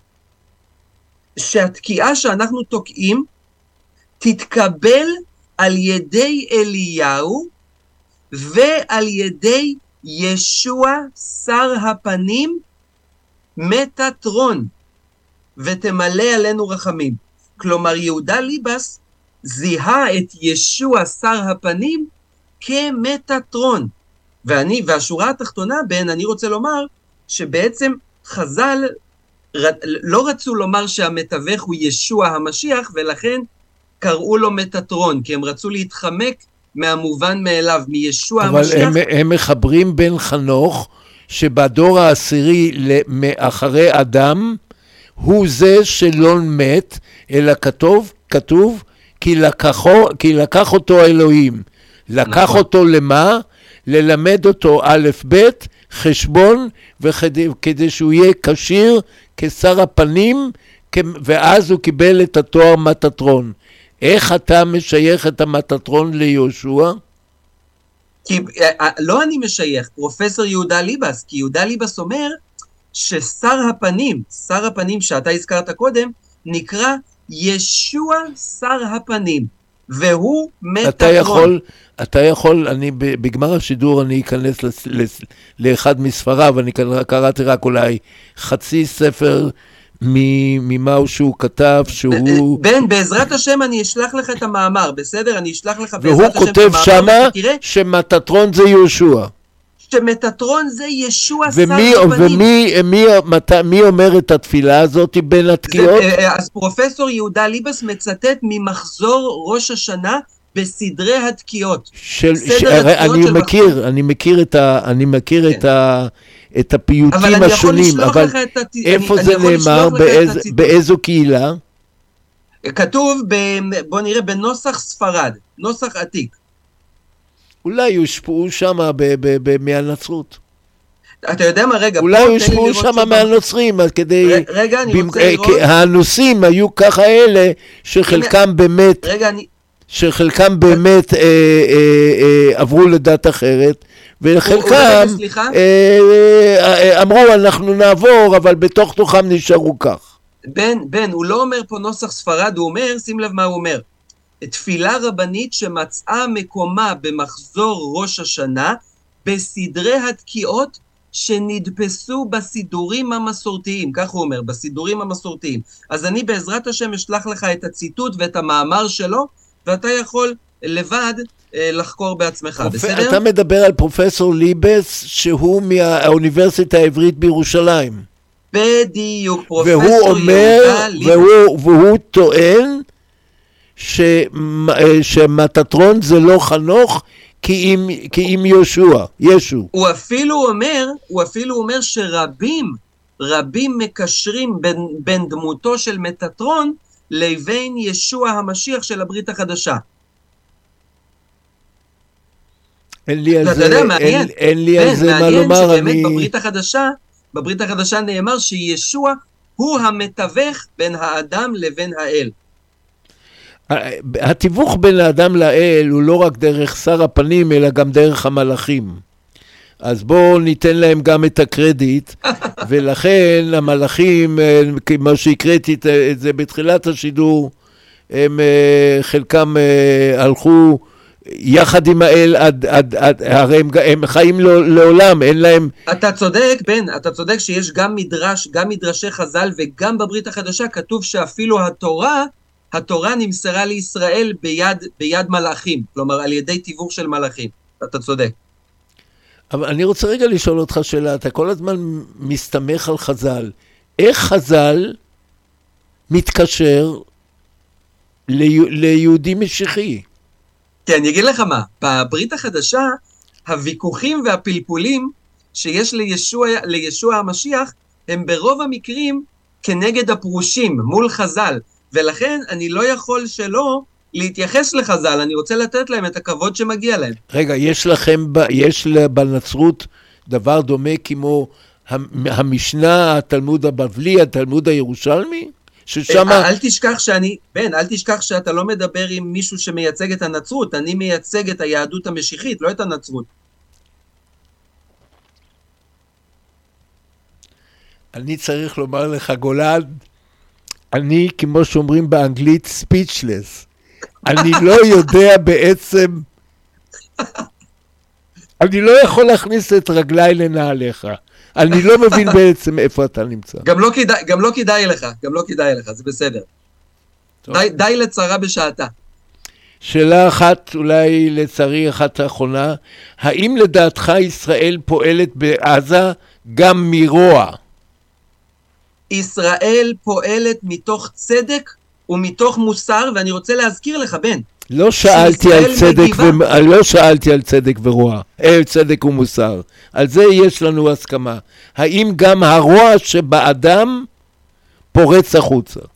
שהתקיעה שאנחנו תוקעים, תתקבל על ידי אליהו, ועל ידי ישוע שר הפנים, מטטרון, ותמלא עלינו רחמים. כלומר, יהודה ליבס, זיהה את ישוע שר הפנים כמטטרון. ואני, והשורה התחתונה בין, אני רוצה לומר, שבעצם חז"ל לא רצו לומר שהמתווך הוא ישוע המשיח, ולכן קראו לו מטטרון, כי הם רצו להתחמק מהמובן מאליו, מישוע
אבל
המשיח.
אבל הם, הם מחברים בין חנוך, שבדור העשירי מאחרי אדם, הוא זה שלא מת, אלא כתוב, כתוב, כי לקחו, כי לקח אותו אלוהים. לקח נכון. אותו למה? ללמד אותו א' ב' חשבון, וכדי, כדי שהוא יהיה כשיר כשר הפנים, ואז הוא קיבל את התואר מטטרון. איך אתה משייך את המטטרון ליהושע?
כי לא אני משייך, פרופסור יהודה ליבס, כי יהודה ליבס אומר ששר הפנים, שר הפנים שאתה הזכרת קודם, נקרא ישוע שר הפנים, והוא מטטרון. אתה יכול,
אתה יכול, אני בגמר השידור אני אכנס לס, לס, לאחד מספריו, אני קראתי רק אולי חצי ספר ממהו שהוא כתב, שהוא...
בן, בעזרת השם אני אשלח לך את המאמר, בסדר? אני אשלח לך בעזרת
השם את המאמר. והוא כותב שמה שמטטרון זה יהושע.
שמטטרון זה ישוע
ומי,
שר הפנים.
ומי מי, מי, מי אומר את התפילה הזאת בין התקיעות?
זה, אז פרופסור יהודה ליבס מצטט ממחזור ראש השנה בסדרי התקיעות.
של, ש, אני, של מכיר, מחזור. אני מכיר את ה... אני מכיר כן. את ה... את הפיוטים השונים, אבל הת... איפה אני, זה אני נאמר, באיז... באיזו קהילה?
כתוב, ב... בוא נראה, בנוסח ספרד, נוסח עתיק.
אולי יושפעו שם ב... ב... ב... מהנצרות.
אתה יודע מה, רגע,
אולי יושפעו שם מהנוצרים, אז כדי...
ר... רגע, אני רוצה לראות...
הנוסעים היו ככה אלה, שחלקם באמת...
רגע, אני...
שחלקם באמת אה, אה, אה, עברו לדת אחרת, וחלקם אמרו אנחנו נעבור, אבל בתוך תוכם נשארו כך.
בן, בן, הוא לא אומר פה נוסח ספרד, הוא אומר, שים לב מה הוא אומר, תפילה רבנית שמצאה מקומה במחזור ראש השנה, בסדרי התקיעות שנדפסו בסידורים המסורתיים, כך הוא אומר, בסידורים המסורתיים. אז אני בעזרת השם אשלח לך את הציטוט ואת המאמר שלו, ואתה יכול לבד לחקור בעצמך, פרופ... בסדר?
אתה מדבר על פרופסור ליבס, שהוא מהאוניברסיטה העברית בירושלים.
בדיוק, פרופסור
והוא אומר, והוא, והוא טוען, ש... שמטטרון זה לא חנוך, כי אם, כי אם יהושע, ישו.
הוא אפילו אומר, הוא אפילו אומר שרבים, רבים מקשרים בין, בין דמותו של מטטרון, לבין ישוע המשיח של הברית החדשה.
אין לי על זה, אין, אין לי על זה מה לומר.
מעניין שבאמת בברית החדשה, בברית החדשה נאמר שישוע הוא המתווך בין האדם לבין האל.
התיווך בין האדם לאל הוא לא רק דרך שר הפנים, אלא גם דרך המלאכים. אז בואו ניתן להם גם את הקרדיט, ולכן המלאכים, כמו שהקראתי את זה בתחילת השידור, הם חלקם הלכו יחד עם האל, עד, עד, עד, הרי הם, הם חיים לעולם, אין להם...
אתה צודק, בן, אתה צודק שיש גם מדרש, גם מדרשי חז"ל, וגם בברית החדשה כתוב שאפילו התורה, התורה נמסרה לישראל ביד, ביד מלאכים, כלומר על ידי תיווך של מלאכים. אתה צודק.
אבל אני רוצה רגע לשאול אותך שאלה, אתה כל הזמן מסתמך על חז"ל. איך חז"ל מתקשר ליהודי משיחי?
כן, אני אגיד לך מה, בברית החדשה, הוויכוחים והפלפולים שיש לישוע, לישוע המשיח, הם ברוב המקרים כנגד הפרושים, מול חז"ל, ולכן אני לא יכול שלא להתייחס לחז"ל, אני רוצה לתת להם את הכבוד שמגיע להם.
רגע, יש לכם, יש בנצרות דבר דומה כמו המשנה, התלמוד הבבלי, התלמוד הירושלמי? ששמה...
אל תשכח שאני, בן, אל תשכח שאתה לא מדבר עם מישהו שמייצג את הנצרות, אני מייצג את היהדות המשיחית, לא את הנצרות.
אני צריך לומר לך, גולד, אני, כמו שאומרים באנגלית, speechless. אני לא יודע בעצם, אני לא יכול להכניס את רגליי לנעליך. אני לא מבין בעצם איפה אתה נמצא.
גם לא כדאי, גם לא כדאי לך, גם לא כדאי לך, זה בסדר. די, די לצרה בשעתה.
שאלה אחת, אולי לצערי אחת האחרונה, האם לדעתך ישראל פועלת בעזה גם מרוע?
ישראל פועלת מתוך צדק ומתוך מוסר, ואני רוצה להזכיר לך, בן.
לא שאלתי על צדק ו... לא שאלתי על צדק ורוע, אה, צדק ומוסר. על זה יש לנו הסכמה. האם גם הרוע שבאדם פורץ החוצה?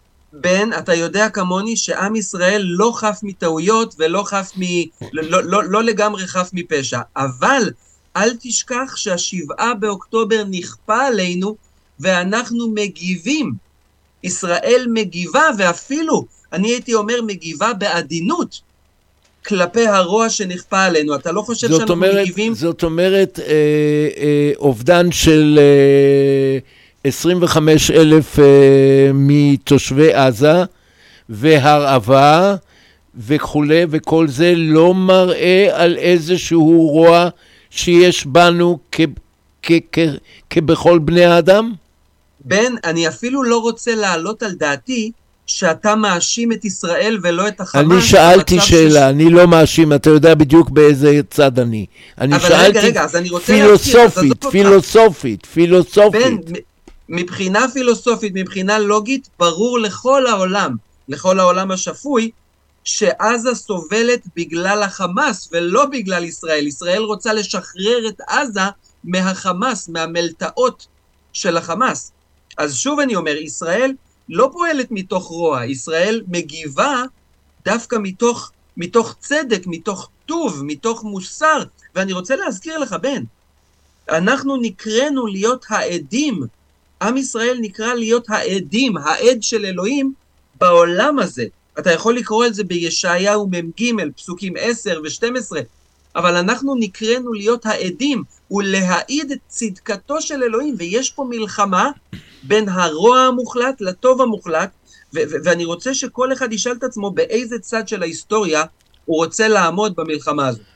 בן, אתה יודע כמוני שעם ישראל לא חף מטעויות ולא חף מ... לא, לא, לא לגמרי חף מפשע, אבל אל תשכח שהשבעה באוקטובר נכפה עלינו ואנחנו מגיבים. ישראל מגיבה, ואפילו, אני הייתי אומר, מגיבה בעדינות כלפי הרוע שנכפה עלינו. אתה לא חושב שאנחנו
אומרת,
מגיבים?
זאת אומרת, אה, אה, אובדן של אה, עשרים וחמישה אלף אה, מתושבי עזה, והרעבה וכולי, וכל זה לא מראה על איזשהו רוע שיש בנו כ, כ, כ, כבכל בני האדם?
בן, אני אפילו לא רוצה לעלות על דעתי שאתה מאשים את ישראל ולא את החמאס.
אני שאלתי שאלה, ש... אני לא מאשים, אתה יודע בדיוק באיזה צד אני. אני
אבל
שאלתי
רגע, רגע, אז אני רוצה
פילוסופית, להזכיר, פילוסופית, פילוסופית.
בן, מבחינה פילוסופית, מבחינה לוגית, ברור לכל העולם, לכל העולם השפוי, שעזה סובלת בגלל החמאס ולא בגלל ישראל. ישראל רוצה לשחרר את עזה מהחמאס, מהמלטעות של החמאס. אז שוב אני אומר, ישראל לא פועלת מתוך רוע, ישראל מגיבה דווקא מתוך, מתוך צדק, מתוך טוב, מתוך מוסר. ואני רוצה להזכיר לך, בן, אנחנו נקראנו להיות העדים, עם ישראל נקרא להיות העדים, העד של אלוהים בעולם הזה. אתה יכול לקרוא את זה בישעיהו מ"ג, פסוקים עשר ושתים עשרה, אבל אנחנו נקראנו להיות העדים ולהעיד את צדקתו של אלוהים, ויש פה מלחמה בין הרוע המוחלט לטוב המוחלט, ו- ו- ואני רוצה שכל אחד ישאל את עצמו באיזה צד של ההיסטוריה הוא רוצה לעמוד במלחמה הזו.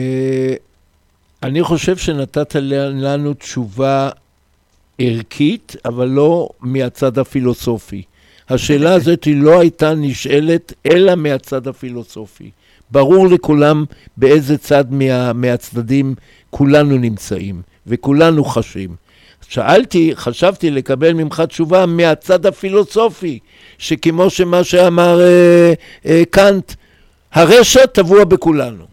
אני חושב שנתת לנו תשובה ערכית, אבל לא מהצד הפילוסופי. השאלה הזאת היא לא הייתה נשאלת אלא מהצד הפילוסופי. ברור לכולם באיזה צד מה, מהצדדים כולנו נמצאים וכולנו חשים. שאלתי, חשבתי לקבל ממך תשובה מהצד הפילוסופי, שכמו שמה שאמר אה, אה, קאנט, הרשע טבוע בכולנו.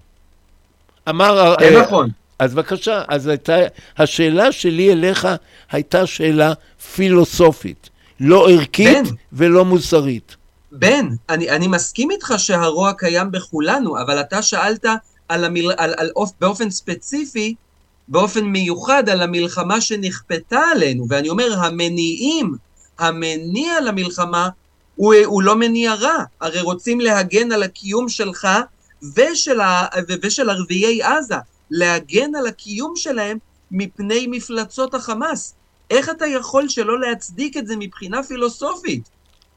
אמר...
אה, נכון.
אז בבקשה, אז הייתה, השאלה שלי אליך הייתה שאלה פילוסופית, לא ערכית בן, ולא מוסרית.
בן, אני, אני מסכים איתך שהרוע קיים בכולנו, אבל אתה שאלת על המיל, על, על, על, באופן ספציפי, באופן מיוחד על המלחמה שנכפתה עלינו, ואני אומר, המניעים, המניע למלחמה, הוא, הוא לא מניע רע, הרי רוצים להגן על הקיום שלך ושל, ה, ושל ערביי עזה, להגן על הקיום שלהם מפני מפלצות החמאס. איך אתה יכול שלא להצדיק את זה מבחינה פילוסופית?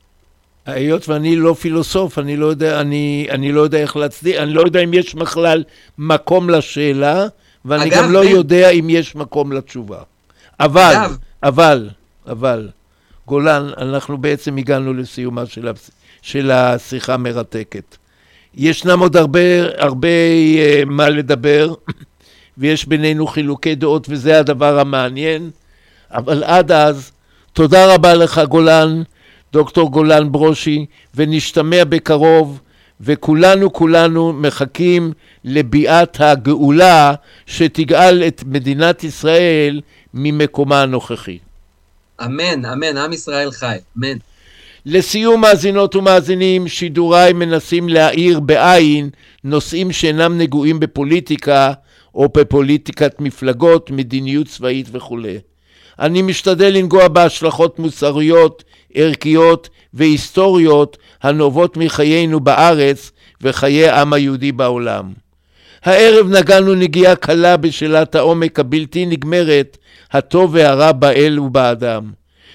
היות ואני לא פילוסוף, אני לא יודע, אני, אני לא יודע איך להצדיק, אני לא יודע אם יש בכלל מקום לשאלה, ואני אגב, גם לא אין... יודע אם יש מקום לתשובה. אבל, אגב. אבל, אבל, גולן, אנחנו בעצם הגענו לסיומה של, של השיחה המרתקת. ישנם עוד הרבה, הרבה uh, מה לדבר, ויש בינינו חילוקי דעות, וזה הדבר המעניין. אבל עד אז, תודה רבה לך גולן, דוקטור גולן ברושי, ונשתמע בקרוב, וכולנו כולנו מחכים לביאת הגאולה שתגאל את מדינת ישראל ממקומה הנוכחי.
אמן, אמן, עם ישראל חי, אמן.
לסיום, מאזינות ומאזינים, שידוריי מנסים להאיר בעין נושאים שאינם נגועים בפוליטיקה או בפוליטיקת מפלגות, מדיניות צבאית וכו'. אני משתדל לנגוע בהשלכות מוסריות, ערכיות והיסטוריות הנובעות מחיינו בארץ וחיי העם היהודי בעולם. הערב נגענו נגיעה קלה בשאלת העומק הבלתי נגמרת, הטוב והרע באל ובאדם.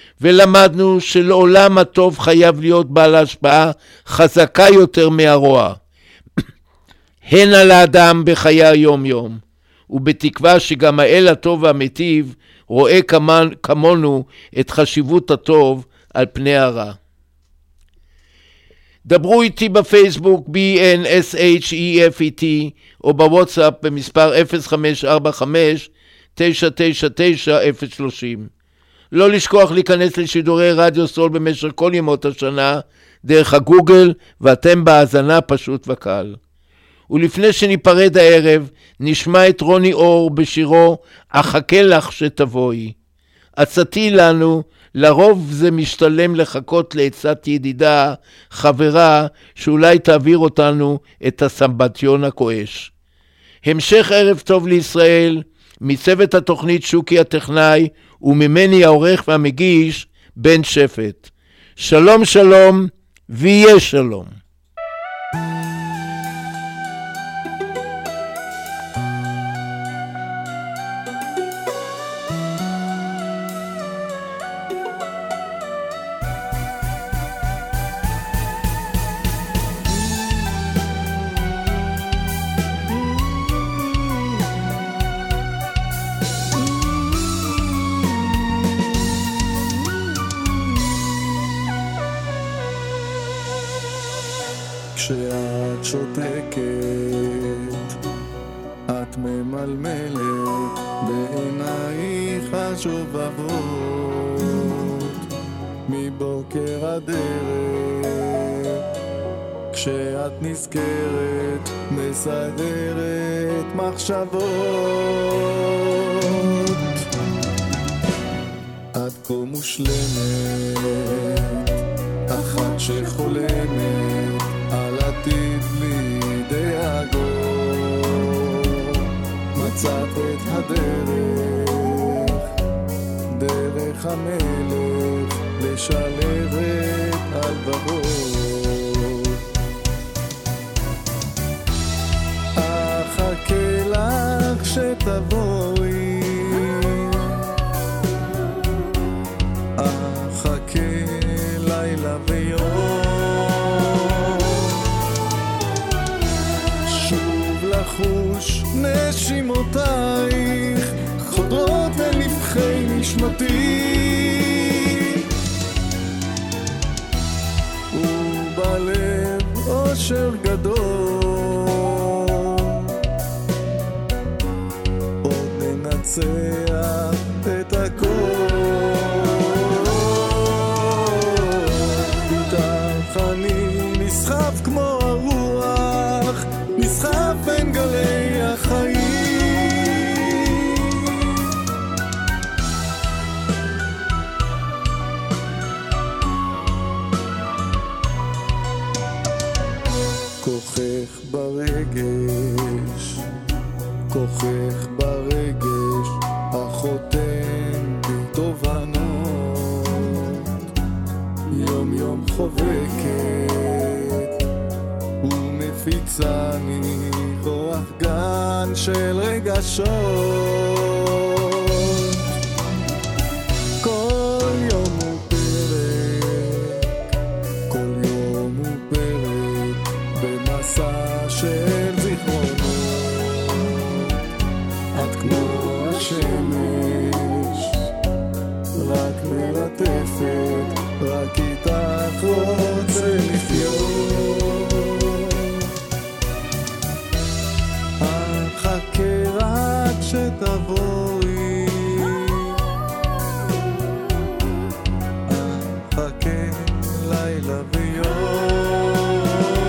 ולמדנו שלעולם הטוב חייב להיות בעל השפעה חזקה יותר מהרוע. הן על האדם בחיי היום יום, ובתקווה שגם האל הטוב והמטיב רואה כמונו את חשיבות הטוב על פני הרע. דברו איתי בפייסבוק בי אן אס אייץ' אי אף אי טי או בוואטסאפ במספר אפס חמש ארבע חמש תשע תשע תשע אפס שלוש אפס. לא לשכוח להיכנס לשידורי רדיו סול במשך כל ימות השנה דרך הגוגל, ואתם בהאזנה פשוט וקל. ולפני שניפרד הערב, נשמע את רוני אור בשירו "אחכה לך שתבואי". עצתי לנו לרוב זה משתלם לחכות לעצת ידידה, חברה, שאולי תעביר אותנו את הסמבטיון הכואש. המשך ערב טוב לישראל, מצוות התוכנית שוקי הטכנאי, וממני העורך והמגיש, בן שפט. שלום שלום, ויהיה שלום.
כשאת שותקת, את ממלמלת בעינייך השובבות, מבוקר עד ערב. כשאת נזכרת, מסדרת מחשבות. את כה מושלמת, אחת שחולמת על עתיד בלי דאגות. מצאת את הדרך, דרך המלך, לשלבת הלבבות. אחכה לך שתבואי, אחכה לילה ויום, לחוש נשימותייך חודרות אל נבחי נשמתי, ובלב אושר גדול עוד ננצח את הכל. איתך אני נסחף כמו הרוח, נסחף בין גלי החיים. כוחך ברגש, כוחך ברגש, החותם בתובנות, יום יום חובקת ומפיצני כוח גן של רגשות. כל יום הוא פרק, כל יום הוא פרק במסע של זיכרונות. את כמו השמש, רק מלטפת, רק איתך רוצה לחיות. אחכה רק שתבואי, אחכה לילה ויום,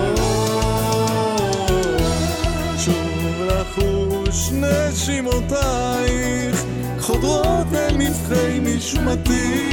שוב לחוש נשימותייך חודרות אל נבחי נשמתי.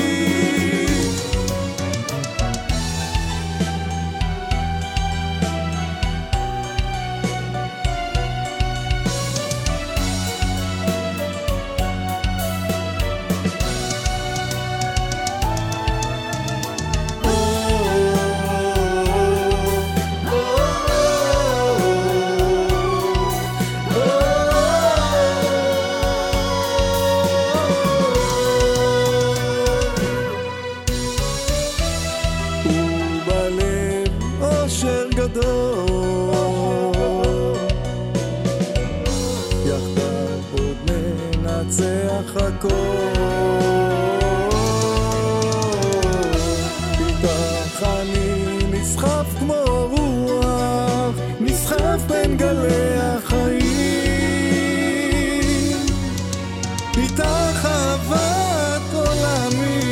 איתך אני נסחף כמו רוח, נסחף בין גלי החיים. איתך אהבת עולמי.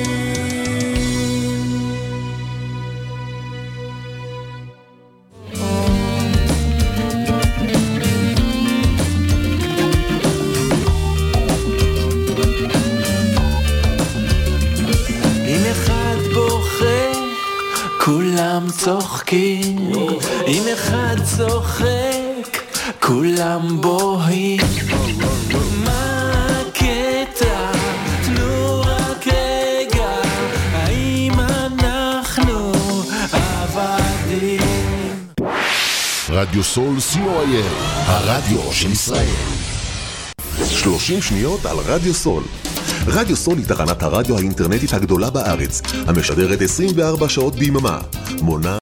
צוחקים, אם אחד צוחק, כולם בוהים. מה הקטע? תנו רק רגע, האם אנחנו עבדים?
רדיו סול סי או איי אל, הרדיו של ישראל.
שלושים שניות על רדיו סול. רדיו סול היא תחנת הרדיו האינטרנטית הגדולה בארץ, המשדרת עשרים וארבע שעות ביממה, מונה